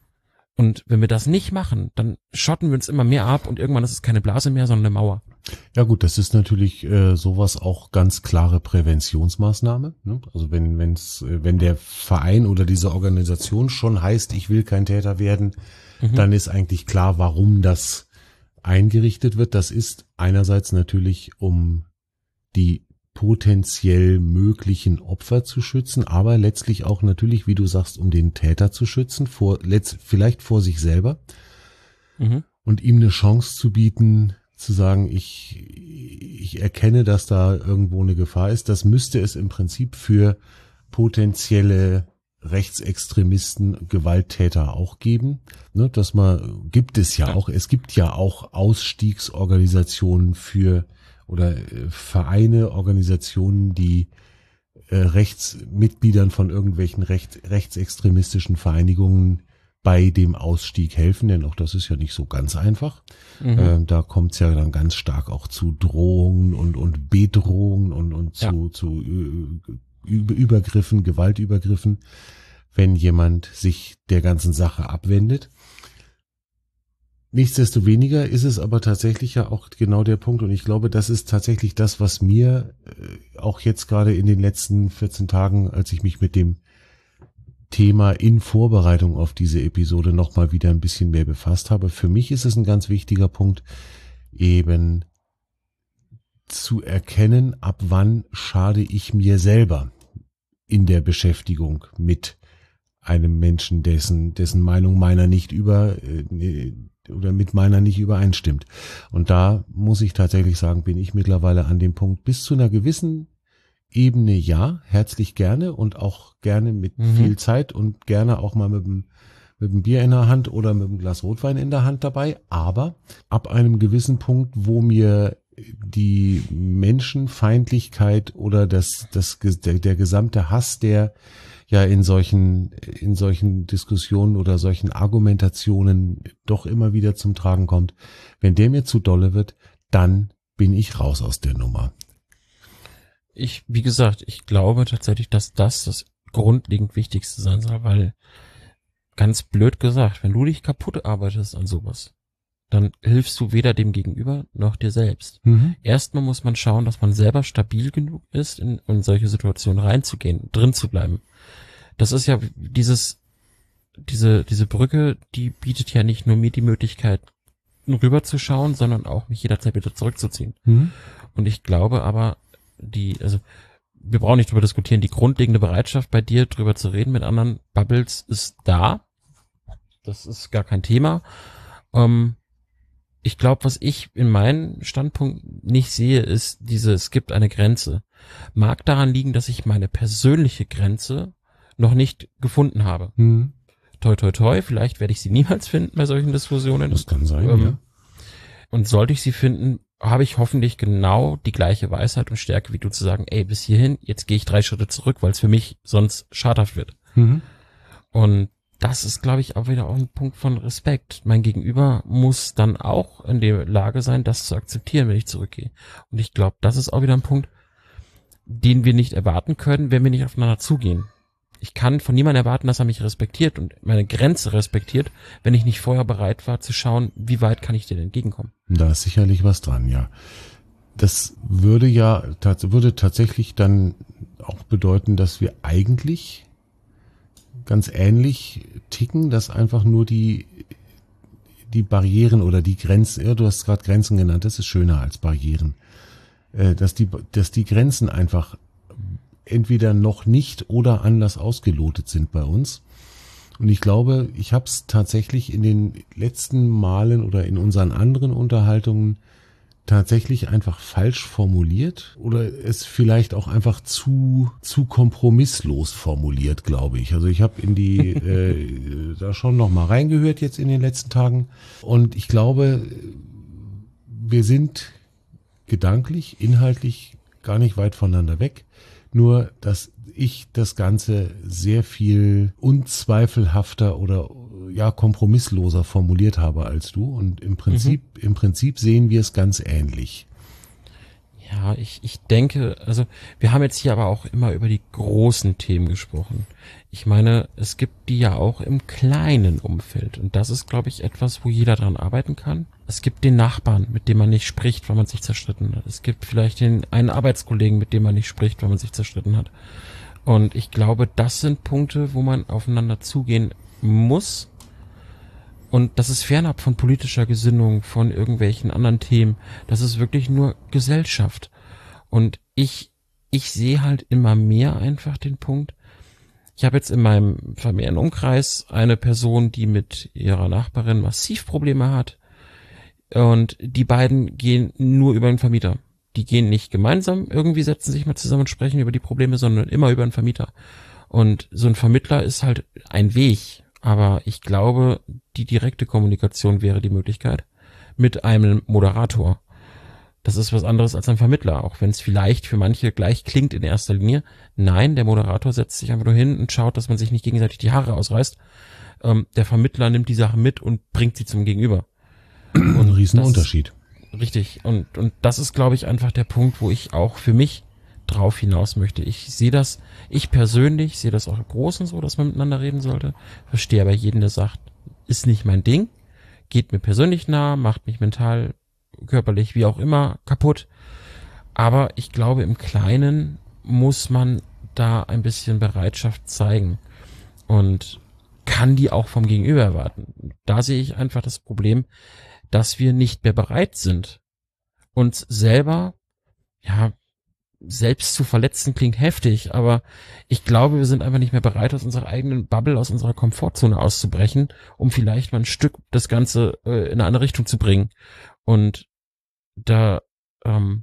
Und wenn wir das nicht machen, dann schotten wir uns immer mehr ab und irgendwann ist es keine Blase mehr, sondern eine Mauer. Ja gut, das ist natürlich äh, sowas auch ganz klare Präventionsmaßnahme. Ne? Also wenn wenn's, äh, wenn der Verein oder diese Organisation schon heißt, ich will kein Täter werden, mhm. dann ist eigentlich klar, warum das eingerichtet wird. Das ist einerseits natürlich, um die potenziell möglichen Opfer zu schützen, aber letztlich auch natürlich, wie du sagst, um den Täter zu schützen, vor letzt, vielleicht vor sich selber mhm. und ihm eine Chance zu bieten, zu sagen, ich, ich erkenne, dass da irgendwo eine Gefahr ist. Das müsste es im Prinzip für potenzielle Rechtsextremisten, Gewalttäter auch geben. Ne, dass man, gibt es ja auch, es gibt ja auch Ausstiegsorganisationen für oder äh, Vereine, Organisationen, die äh, Rechtsmitgliedern von irgendwelchen recht, rechtsextremistischen Vereinigungen bei dem Ausstieg helfen, denn auch das ist ja nicht so ganz einfach. Mhm. Ähm, da kommt es ja dann ganz stark auch zu Drohungen und und Bedrohungen und und zu ja. zu äh, Übergriffen, Gewaltübergriffen, wenn jemand sich der ganzen Sache abwendet. Nichtsdestoweniger ist es aber tatsächlich ja auch genau der Punkt und ich glaube, das ist tatsächlich das, was mir äh, auch jetzt gerade in den letzten vierzehn Tagen, als ich mich mit dem Thema in Vorbereitung auf diese Episode nochmal wieder ein bisschen mehr befasst habe. Für mich ist es ein ganz wichtiger Punkt, eben zu erkennen, ab wann schade ich mir selber in der Beschäftigung mit einem Menschen, dessen, dessen Meinung meiner nicht über, äh, oder mit meiner nicht übereinstimmt. Und da muss ich tatsächlich sagen, bin ich mittlerweile an dem Punkt, bis zu einer gewissen Ebene ja, herzlich gerne und auch gerne mit mhm. viel Zeit und gerne auch mal mit dem, mit dem Bier in der Hand oder mit dem Glas Rotwein in der Hand dabei. Aber ab einem gewissen Punkt, wo mir die Menschenfeindlichkeit oder das, das, der, der gesamte Hass, der ja in solchen, in solchen Diskussionen oder solchen Argumentationen doch immer wieder zum Tragen kommt, wenn der mir zu dolle wird, dann bin ich raus aus der Nummer. Ich, wie gesagt, ich glaube tatsächlich, dass das das grundlegend Wichtigste sein soll, weil ganz blöd gesagt, wenn du dich kaputt arbeitest an sowas, dann hilfst du weder dem Gegenüber noch dir selbst. Mhm. Erstmal muss man schauen, dass man selber stabil genug ist, in, in solche Situationen reinzugehen, drin zu bleiben. Das ist ja dieses, diese, diese Brücke, die bietet ja nicht nur mir die Möglichkeit, rüberzuschauen, sondern auch mich jederzeit wieder zurückzuziehen. Mhm. Und ich glaube aber, die, also, wir brauchen nicht drüber diskutieren, die grundlegende Bereitschaft bei dir, drüber zu reden mit anderen Bubbles ist da. Das ist gar kein Thema. Ähm, ich glaube, was ich in meinem Standpunkt nicht sehe, ist diese, es gibt eine Grenze. Mag daran liegen, dass ich meine persönliche Grenze noch nicht gefunden habe. Mhm. Toi, toi, toi, vielleicht werde ich sie niemals finden bei solchen Diskussionen. Das kann sein, ähm, ja. Und sollte ich sie finden, habe ich hoffentlich genau die gleiche Weisheit und Stärke wie du zu sagen, ey, bis hierhin, jetzt gehe ich drei Schritte zurück, weil es für mich sonst schadhaft wird. Mhm. Und das ist, glaube ich, auch wieder auch ein Punkt von Respekt. Mein Gegenüber muss dann auch in der Lage sein, das zu akzeptieren, wenn ich zurückgehe. Und ich glaube, das ist auch wieder ein Punkt, den wir nicht erwarten können, wenn wir nicht aufeinander zugehen. Ich kann von niemandem erwarten, dass er mich respektiert und meine Grenze respektiert, wenn ich nicht vorher bereit war zu schauen, wie weit kann ich dir entgegenkommen. Da ist sicherlich was dran, ja. Das würde ja, würde tatsächlich dann auch bedeuten, dass wir eigentlich ganz ähnlich ticken, dass einfach nur die, die Barrieren oder die Grenzen, ja, du hast gerade Grenzen genannt, das ist schöner als Barrieren, äh, dass die, dass die Grenzen einfach entweder noch nicht oder anders ausgelotet sind bei uns. Und ich glaube, ich habe es tatsächlich in den letzten Malen oder in unseren anderen Unterhaltungen tatsächlich einfach falsch formuliert oder es vielleicht auch einfach zu zu kompromisslos formuliert, glaube ich. Also ich habe in die äh, da schon noch mal reingehört jetzt in den letzten Tagen und ich glaube, wir sind gedanklich, inhaltlich gar nicht weit voneinander weg. Nur, dass ich das Ganze sehr viel unzweifelhafter oder ja kompromissloser formuliert habe als du. Und im Prinzip, mhm. im Prinzip sehen wir es ganz ähnlich. Ja, ich, ich denke, also wir haben jetzt hier aber auch immer über die großen Themen gesprochen. Ich meine, es gibt die ja auch im kleinen Umfeld. Und das ist, glaube ich, etwas, wo jeder dran arbeiten kann. Es gibt den Nachbarn, mit dem man nicht spricht, weil man sich zerstritten hat. Es gibt vielleicht den einen Arbeitskollegen, mit dem man nicht spricht, weil man sich zerstritten hat. Und ich glaube, das sind Punkte, wo man aufeinander zugehen muss. Und das ist fernab von politischer Gesinnung, von irgendwelchen anderen Themen. Das ist wirklich nur Gesellschaft. Und ich, ich sehe halt immer mehr einfach den Punkt. Ich habe jetzt in meinem familiären Umkreis eine Person, die mit ihrer Nachbarin massiv Probleme hat. Und die beiden gehen nur über den Vermieter. Die gehen nicht gemeinsam, irgendwie setzen sich mal zusammen und sprechen über die Probleme, sondern immer über den Vermieter. Und so ein Vermittler ist halt ein Weg. Aber ich glaube, die direkte Kommunikation wäre die Möglichkeit mit einem Moderator. Das ist was anderes als ein Vermittler, auch wenn es vielleicht für manche gleich klingt in erster Linie. Nein, der Moderator setzt sich einfach nur hin und schaut, dass man sich nicht gegenseitig die Haare ausreißt. Ähm, der Vermittler nimmt die Sache mit und bringt sie zum Gegenüber. Und ein Riesenunterschied. Richtig. Und, und das ist, glaube ich, einfach der Punkt, wo ich auch für mich drauf hinaus möchte. Ich sehe das, ich persönlich sehe das auch im Großen so, dass man miteinander reden sollte. Verstehe aber jeden, der sagt, ist nicht mein Ding, geht mir persönlich nah, macht mich mental, körperlich, wie auch immer, kaputt. Aber ich glaube, im Kleinen muss man da ein bisschen Bereitschaft zeigen und kann die auch vom Gegenüber erwarten. Da sehe ich einfach das Problem, dass wir nicht mehr bereit sind, uns selber, ja, selbst zu verletzen klingt heftig, aber ich glaube, wir sind einfach nicht mehr bereit, aus unserer eigenen Bubble, aus unserer Komfortzone auszubrechen, um vielleicht mal ein Stück das Ganze äh, in eine andere Richtung zu bringen. Und da ähm,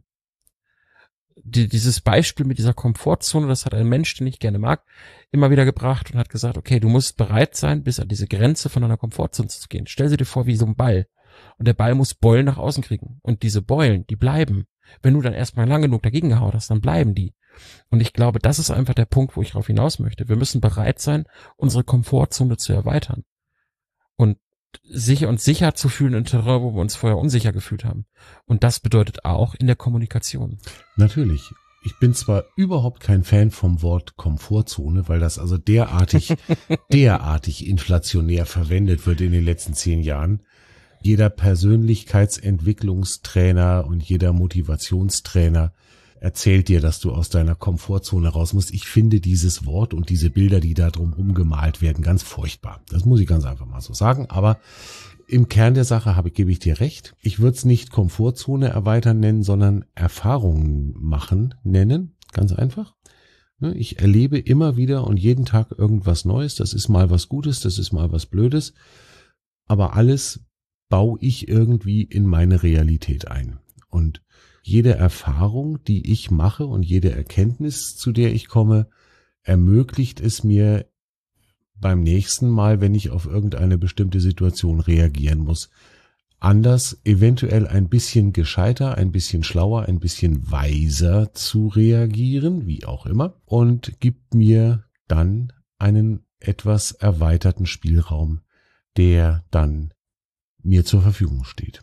die, dieses Beispiel mit dieser Komfortzone, das hat ein Mensch, den ich gerne mag, immer wieder gebracht und hat gesagt, okay, du musst bereit sein, bis an diese Grenze von deiner Komfortzone zu gehen. Stell sie dir vor wie so ein Ball. Und der Ball muss Beulen nach außen kriegen. Und diese Beulen, die bleiben. Wenn du dann erstmal lang genug dagegen gehauen hast, dann bleiben die. Und ich glaube, das ist einfach der Punkt, wo ich darauf hinaus möchte. Wir müssen bereit sein, unsere Komfortzone zu erweitern. Und sicher uns sicher zu fühlen in Terrain, wo wir uns vorher unsicher gefühlt haben. Und das bedeutet auch in der Kommunikation. Natürlich. Ich bin zwar überhaupt kein Fan vom Wort Komfortzone, weil das also derartig, derartig inflationär verwendet wird in den letzten zehn Jahren. Jeder Persönlichkeitsentwicklungstrainer und jeder Motivationstrainer erzählt dir, dass du aus deiner Komfortzone raus musst. Ich finde dieses Wort und diese Bilder, die da drum gemalt werden, ganz furchtbar. Das muss ich ganz einfach mal so sagen. Aber im Kern der Sache habe, gebe ich dir recht. Ich würde es nicht Komfortzone erweitern nennen, sondern Erfahrungen machen nennen. Ganz einfach. Ich erlebe immer wieder und jeden Tag irgendwas Neues. Das ist mal was Gutes, das ist mal was Blödes. Aber alles baue ich irgendwie in meine Realität ein. Und jede Erfahrung, die ich mache und jede Erkenntnis, zu der ich komme, ermöglicht es mir beim nächsten Mal, wenn ich auf irgendeine bestimmte Situation reagieren muss, anders, eventuell ein bisschen gescheiter, ein bisschen schlauer, ein bisschen weiser zu reagieren, wie auch immer, und gibt mir dann einen etwas erweiterten Spielraum, der dann mir zur Verfügung steht.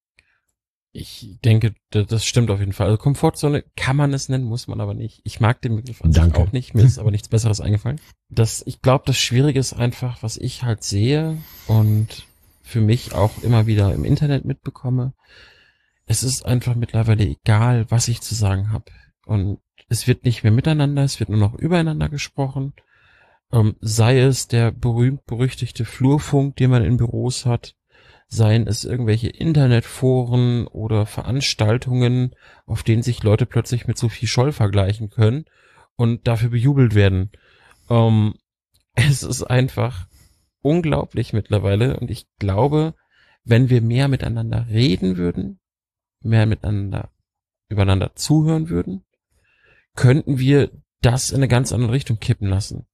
Ich denke, das stimmt auf jeden Fall. Also Komfortzone kann man es nennen, muss man aber nicht. Ich mag den Begriff an sich auch nicht. Mir ist aber nichts Besseres eingefallen. Das, ich glaube, das Schwierige ist einfach, was ich halt sehe und für mich auch immer wieder im Internet mitbekomme. Es ist einfach mittlerweile egal, was ich zu sagen habe. Und es wird nicht mehr miteinander, es wird nur noch übereinander gesprochen. Ähm, sei es der berühmt-berüchtigte Flurfunk, den man in Büros hat, seien es irgendwelche Internetforen oder Veranstaltungen, auf denen sich Leute plötzlich mit Sophie Scholl vergleichen können und dafür bejubelt werden. Ähm, es ist einfach unglaublich mittlerweile und ich glaube, wenn wir mehr miteinander reden würden, mehr miteinander übereinander zuhören würden, könnten wir das in eine ganz andere Richtung kippen lassen.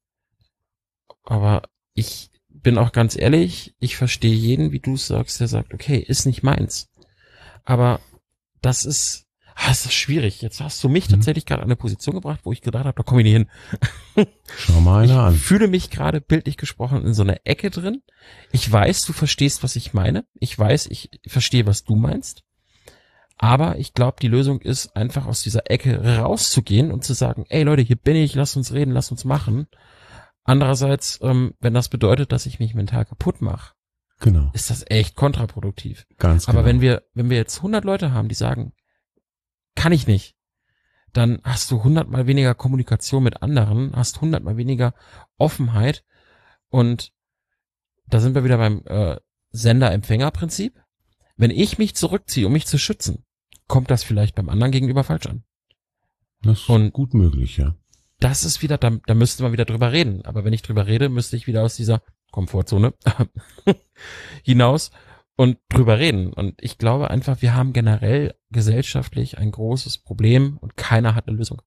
Aber ich bin auch ganz ehrlich, ich verstehe jeden, wie du es sagst, der sagt, okay, ist nicht meins. Aber das ist, ah, das ist schwierig. Jetzt hast du mich mhm. tatsächlich gerade an eine Position gebracht, wo ich gedacht habe, da komme ich nicht hin. Schau mal einer ich an. Ich fühle mich gerade bildlich gesprochen in so einer Ecke drin. Ich weiß, du verstehst, was ich meine. Ich weiß, ich verstehe, was du meinst. Aber ich glaube, die Lösung ist, einfach aus dieser Ecke rauszugehen und zu sagen, ey Leute, hier bin ich, lass uns reden, lass uns machen. Andererseits, ähm, wenn das bedeutet, dass ich mich mental kaputt mache, genau, ist das echt kontraproduktiv. Ganz genau. Aber wenn wir, wenn wir jetzt hundert Leute haben, die sagen, kann ich nicht, dann hast du hundertmal weniger Kommunikation mit anderen, hast hundertmal weniger Offenheit und da sind wir wieder beim äh, Sender-Empfänger-Prinzip. Wenn ich mich zurückziehe, um mich zu schützen, kommt das vielleicht beim anderen gegenüber falsch an. Das ist und gut möglich, ja. Das ist wieder, da, da müsste man wieder drüber reden. Aber wenn ich drüber rede, müsste ich wieder aus dieser Komfortzone hinaus und drüber reden. Und ich glaube einfach, wir haben generell gesellschaftlich ein großes Problem und keiner hat eine Lösung.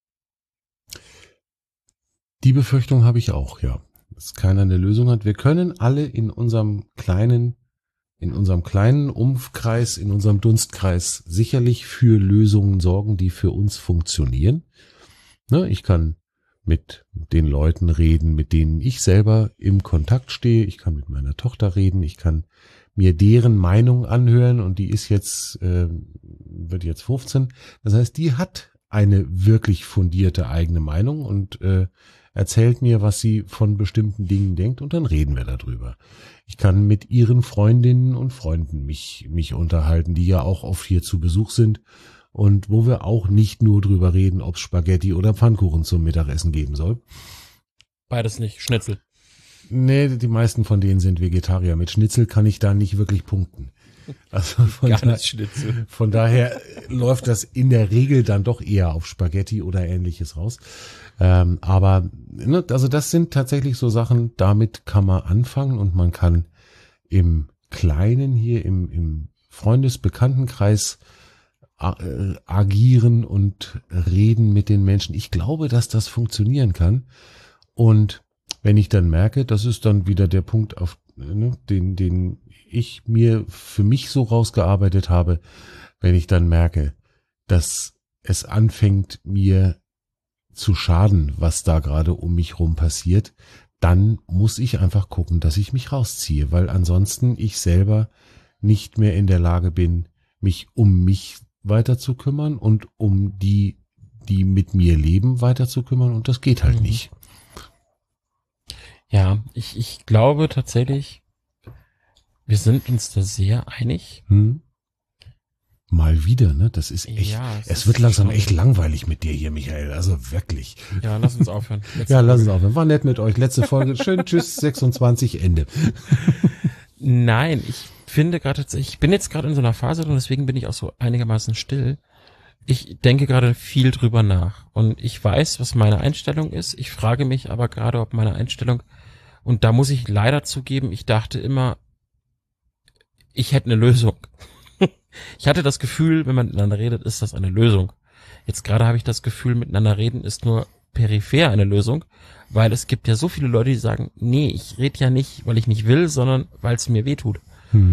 Die Befürchtung habe ich auch, ja. Dass keiner eine Lösung hat. Wir können alle in unserem kleinen, in unserem kleinen Umkreis, in unserem Dunstkreis sicherlich für Lösungen sorgen, die für uns funktionieren. Ne, ich kann mit den Leuten reden, mit denen ich selber im Kontakt stehe. Ich kann mit meiner Tochter reden. Ich kann mir deren Meinung anhören und die ist jetzt, äh, wird jetzt fünfzehn. Das heißt, die hat eine wirklich fundierte eigene Meinung und äh, erzählt mir, was sie von bestimmten Dingen denkt und dann reden wir darüber. Ich kann mit ihren Freundinnen und Freunden mich, mich unterhalten, die ja auch oft hier zu Besuch sind. Und wo wir auch nicht nur drüber reden, ob es Spaghetti oder Pfannkuchen zum Mittagessen geben soll. Beides nicht, Schnitzel. Nee, die meisten von denen sind Vegetarier. Mit Schnitzel kann ich da nicht wirklich punkten. Also von, Gar da, nicht Schnitzel. Von daher läuft das in der Regel dann doch eher auf Spaghetti oder Ähnliches raus. Ähm, aber ne, also das sind tatsächlich so Sachen, damit kann man anfangen und man kann im Kleinen hier im, im Freundesbekanntenkreis agieren und reden mit den Menschen. Ich glaube, dass das funktionieren kann. Und wenn ich dann merke, das ist dann wieder der Punkt, auf ne, den, den ich mir für mich so rausgearbeitet habe, wenn ich dann merke, dass es anfängt, mir zu schaden, was da gerade um mich rum passiert, dann muss ich einfach gucken, dass ich mich rausziehe, weil ansonsten ich selber nicht mehr in der Lage bin, mich um mich weiter zu kümmern und um die, die mit mir leben, weiter zu kümmern und das geht halt mhm. nicht. Ja, ich, ich glaube tatsächlich, wir sind uns da sehr einig. Hm. Mal wieder, ne? Das ist echt, ja, es, es ist wird langsam schon echt langweilig mit dir hier, Michael, also wirklich. Ja, lass uns aufhören. Letzte ja, lass uns aufhören. War nett mit euch. Letzte Folge. Schön, tschüss, sechsundzwanzig, Ende. Nein, ich finde gerade, ich bin jetzt gerade in so einer Phase und deswegen bin ich auch so einigermaßen still. Ich denke gerade viel drüber nach und ich weiß, was meine Einstellung ist. Ich frage mich aber gerade, ob meine Einstellung, und da muss ich leider zugeben, ich dachte immer, ich hätte eine Lösung. Ich hatte das Gefühl, wenn man miteinander redet, ist das eine Lösung. Jetzt gerade habe ich das Gefühl, miteinander reden ist nur peripher eine Lösung, weil es gibt ja so viele Leute, die sagen, nee, ich rede ja nicht, weil ich nicht will, sondern weil es mir wehtut. Mhm.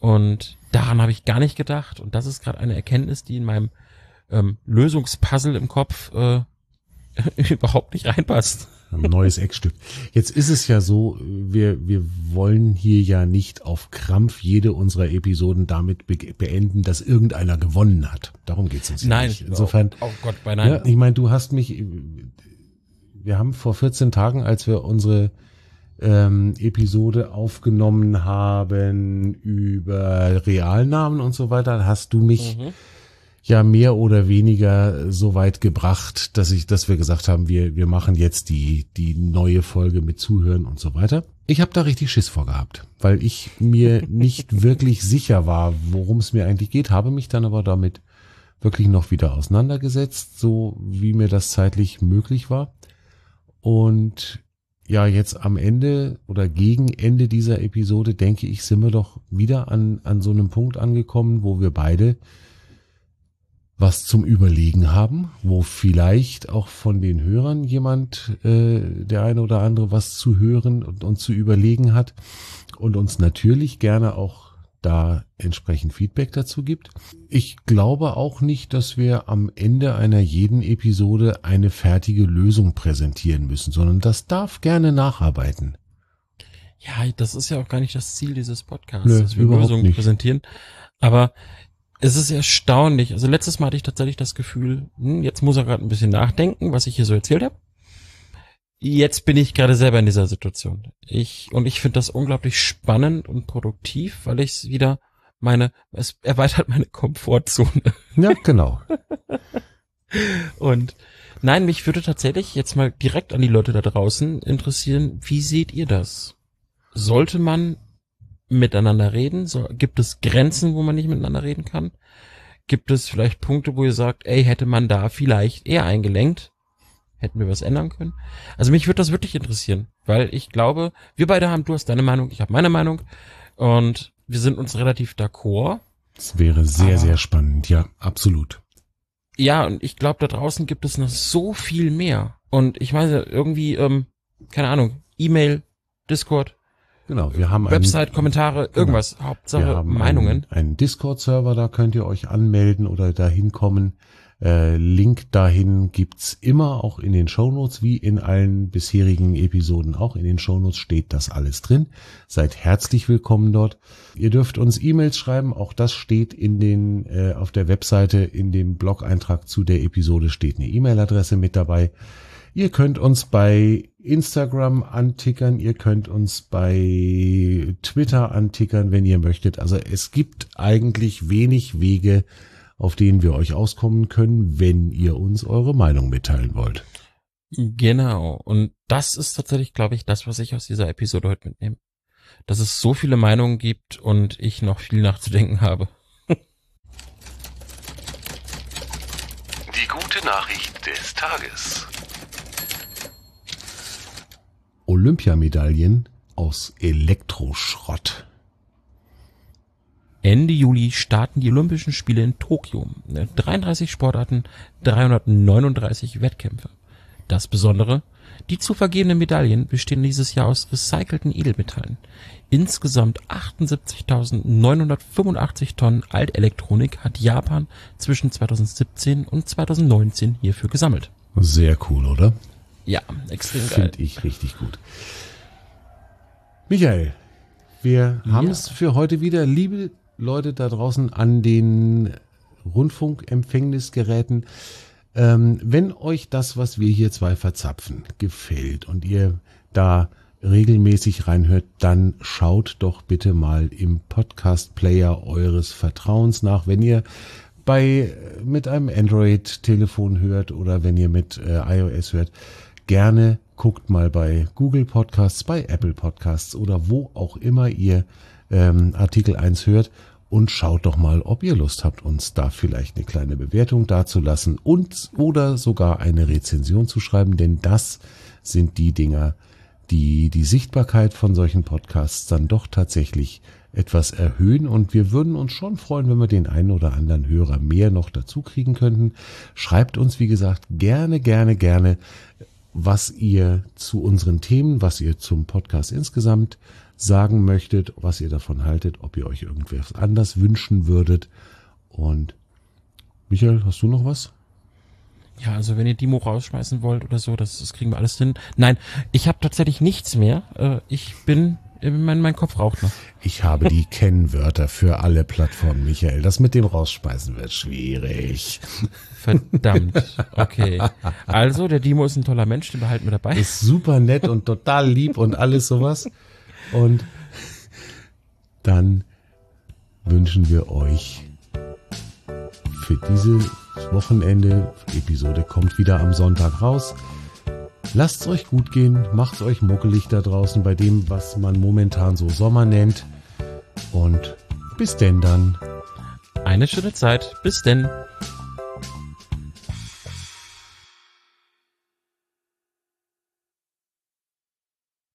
Und daran habe ich gar nicht gedacht. Und das ist gerade eine Erkenntnis, die in meinem ähm, Lösungspuzzle im Kopf äh, überhaupt nicht reinpasst. Ein neues Eckstück. Jetzt ist es ja so, wir, wir wollen hier ja nicht auf Krampf jede unserer Episoden damit be- beenden, dass irgendeiner gewonnen hat. Darum geht's uns Nein, nicht. Insofern, oh, oh Gott, bei nein. Ja, ich meine, du hast mich, wir haben vor vierzehn Tagen, als wir unsere ähm, Episode aufgenommen haben über Realnamen und so weiter, hast du mich Mhm. ja mehr oder weniger so weit gebracht, dass ich, dass wir gesagt haben, wir wir machen jetzt die die neue Folge mit Zuhören und so weiter. Ich habe da richtig Schiss vor gehabt, weil ich mir nicht wirklich sicher war, worum es mir eigentlich geht, habe mich dann aber damit wirklich noch wieder auseinandergesetzt, so wie mir das zeitlich möglich war. Und ja, jetzt am Ende oder gegen Ende dieser Episode, denke ich, sind wir doch wieder an an so einem Punkt angekommen, wo wir beide was zum Überlegen haben, wo vielleicht auch von den Hörern jemand, äh, der eine oder andere, was zu hören und, und zu überlegen hat und uns natürlich gerne auch da entsprechend Feedback dazu gibt. Ich glaube auch nicht, dass wir am Ende einer jeden Episode eine fertige Lösung präsentieren müssen, sondern das darf gerne nacharbeiten. Ja, das ist ja auch gar nicht das Ziel dieses Podcasts, Nö, dass wir überhaupt Lösungen nicht. präsentieren. Aber es ist erstaunlich. Also letztes Mal hatte ich tatsächlich das Gefühl, hm, jetzt muss er gerade ein bisschen nachdenken, was ich hier so erzählt habe. Jetzt bin ich gerade selber in dieser Situation. Ich und ich finde das unglaublich spannend und produktiv, weil ich es wieder meine, es erweitert meine Komfortzone. Ja, genau. Und nein, mich würde tatsächlich jetzt mal direkt an die Leute da draußen interessieren, wie seht ihr das? Sollte man miteinander reden? So, gibt es Grenzen, wo man nicht miteinander reden kann? Gibt es vielleicht Punkte, wo ihr sagt, ey, hätte man da vielleicht eher eingelenkt? Hätten wir was ändern können? Also mich würde das wirklich interessieren, weil ich glaube, wir beide haben, du hast deine Meinung, ich habe meine Meinung und wir sind uns relativ d'accord. Das wäre sehr, Aber- sehr spannend. Ja, absolut. Ja, und ich glaube, da draußen gibt es noch so viel mehr. Und ich weiß ja, irgendwie, ähm, keine Ahnung, E-Mail, Discord, Genau, wir haben einen, Website, Kommentare, irgendwas. Hauptsache wir haben Meinungen. einen, einen Discord-Server, da könnt ihr euch anmelden oder dahin kommen. Äh, Link dahin gibt's immer auch in den Shownotes, wie in allen bisherigen Episoden auch. In den Shownotes steht das alles drin. Seid herzlich willkommen dort. Ihr dürft uns E-Mails schreiben, auch das steht in den äh, auf der Webseite, in dem Blog-Eintrag zu der Episode steht eine E-Mail-Adresse mit dabei. Ihr könnt uns bei Instagram antickern, ihr könnt uns bei Twitter antickern, wenn ihr möchtet. Also es gibt eigentlich wenig Wege, auf denen wir euch auskommen können, wenn ihr uns eure Meinung mitteilen wollt. Genau. Und das ist tatsächlich, glaube ich, das, was ich aus dieser Episode heute mitnehme. Dass es so viele Meinungen gibt und ich noch viel nachzudenken habe. Die gute Nachricht des Tages. Olympiamedaillen aus Elektroschrott. Ende Juli starten die Olympischen Spiele in Tokio. dreiunddreißig Sportarten, dreihundertneununddreißig Wettkämpfe. Das Besondere, die zu vergebenen Medaillen bestehen dieses Jahr aus recycelten Edelmetallen. Insgesamt achtundsiebzigtausendneunhundertfünfundachtzig Tonnen Altelektronik hat Japan zwischen zweitausendsiebzehn und zweitausendneunzehn hierfür gesammelt. Sehr cool, oder? Ja, extrem geil. Finde ich richtig gut. Michael, wir haben Ja. es für heute wieder. Liebe Leute da draußen an den Rundfunkempfängnisgeräten, ähm, wenn euch das, was wir hier zwei verzapfen, gefällt und ihr da regelmäßig reinhört, dann schaut doch bitte mal im Podcast-Player eures Vertrauens nach, wenn ihr bei mit einem Android-Telefon hört oder wenn ihr mit äh, iOS hört. Gerne guckt mal bei Google Podcasts, bei Apple Podcasts oder wo auch immer ihr ähm, Artikel eins hört und schaut doch mal, ob ihr Lust habt, uns da vielleicht eine kleine Bewertung dazulassen und oder sogar eine Rezension zu schreiben, denn das sind die Dinger, die die Sichtbarkeit von solchen Podcasts dann doch tatsächlich etwas erhöhen und wir würden uns schon freuen, wenn wir den einen oder anderen Hörer mehr noch dazu kriegen könnten. Schreibt uns, wie gesagt, gerne, gerne, gerne was ihr zu unseren Themen, was ihr zum Podcast insgesamt sagen möchtet, was ihr davon haltet, ob ihr euch irgendwas anders wünschen würdet. Und Michael, hast du noch was? Ja, also wenn ihr Dimo rausschmeißen wollt oder so, das, das kriegen wir alles hin. Nein, ich habe tatsächlich nichts mehr. Äh, ich bin, mein, mein Kopf raucht noch. Ich habe die Kennwörter für alle Plattformen, Michael. Das mit dem Rausschmeißen wird schwierig. Verdammt. Okay. Also, der Dimo ist ein toller Mensch, den behalten wir dabei. Ist super nett und total lieb und alles sowas. Und dann wünschen wir euch für dieses Wochenende, Episode kommt wieder am Sonntag raus. Lasst es euch gut gehen, macht es euch muckelig da draußen bei dem, was man momentan so Sommer nennt. Und bis denn dann. Eine schöne Zeit. Bis denn.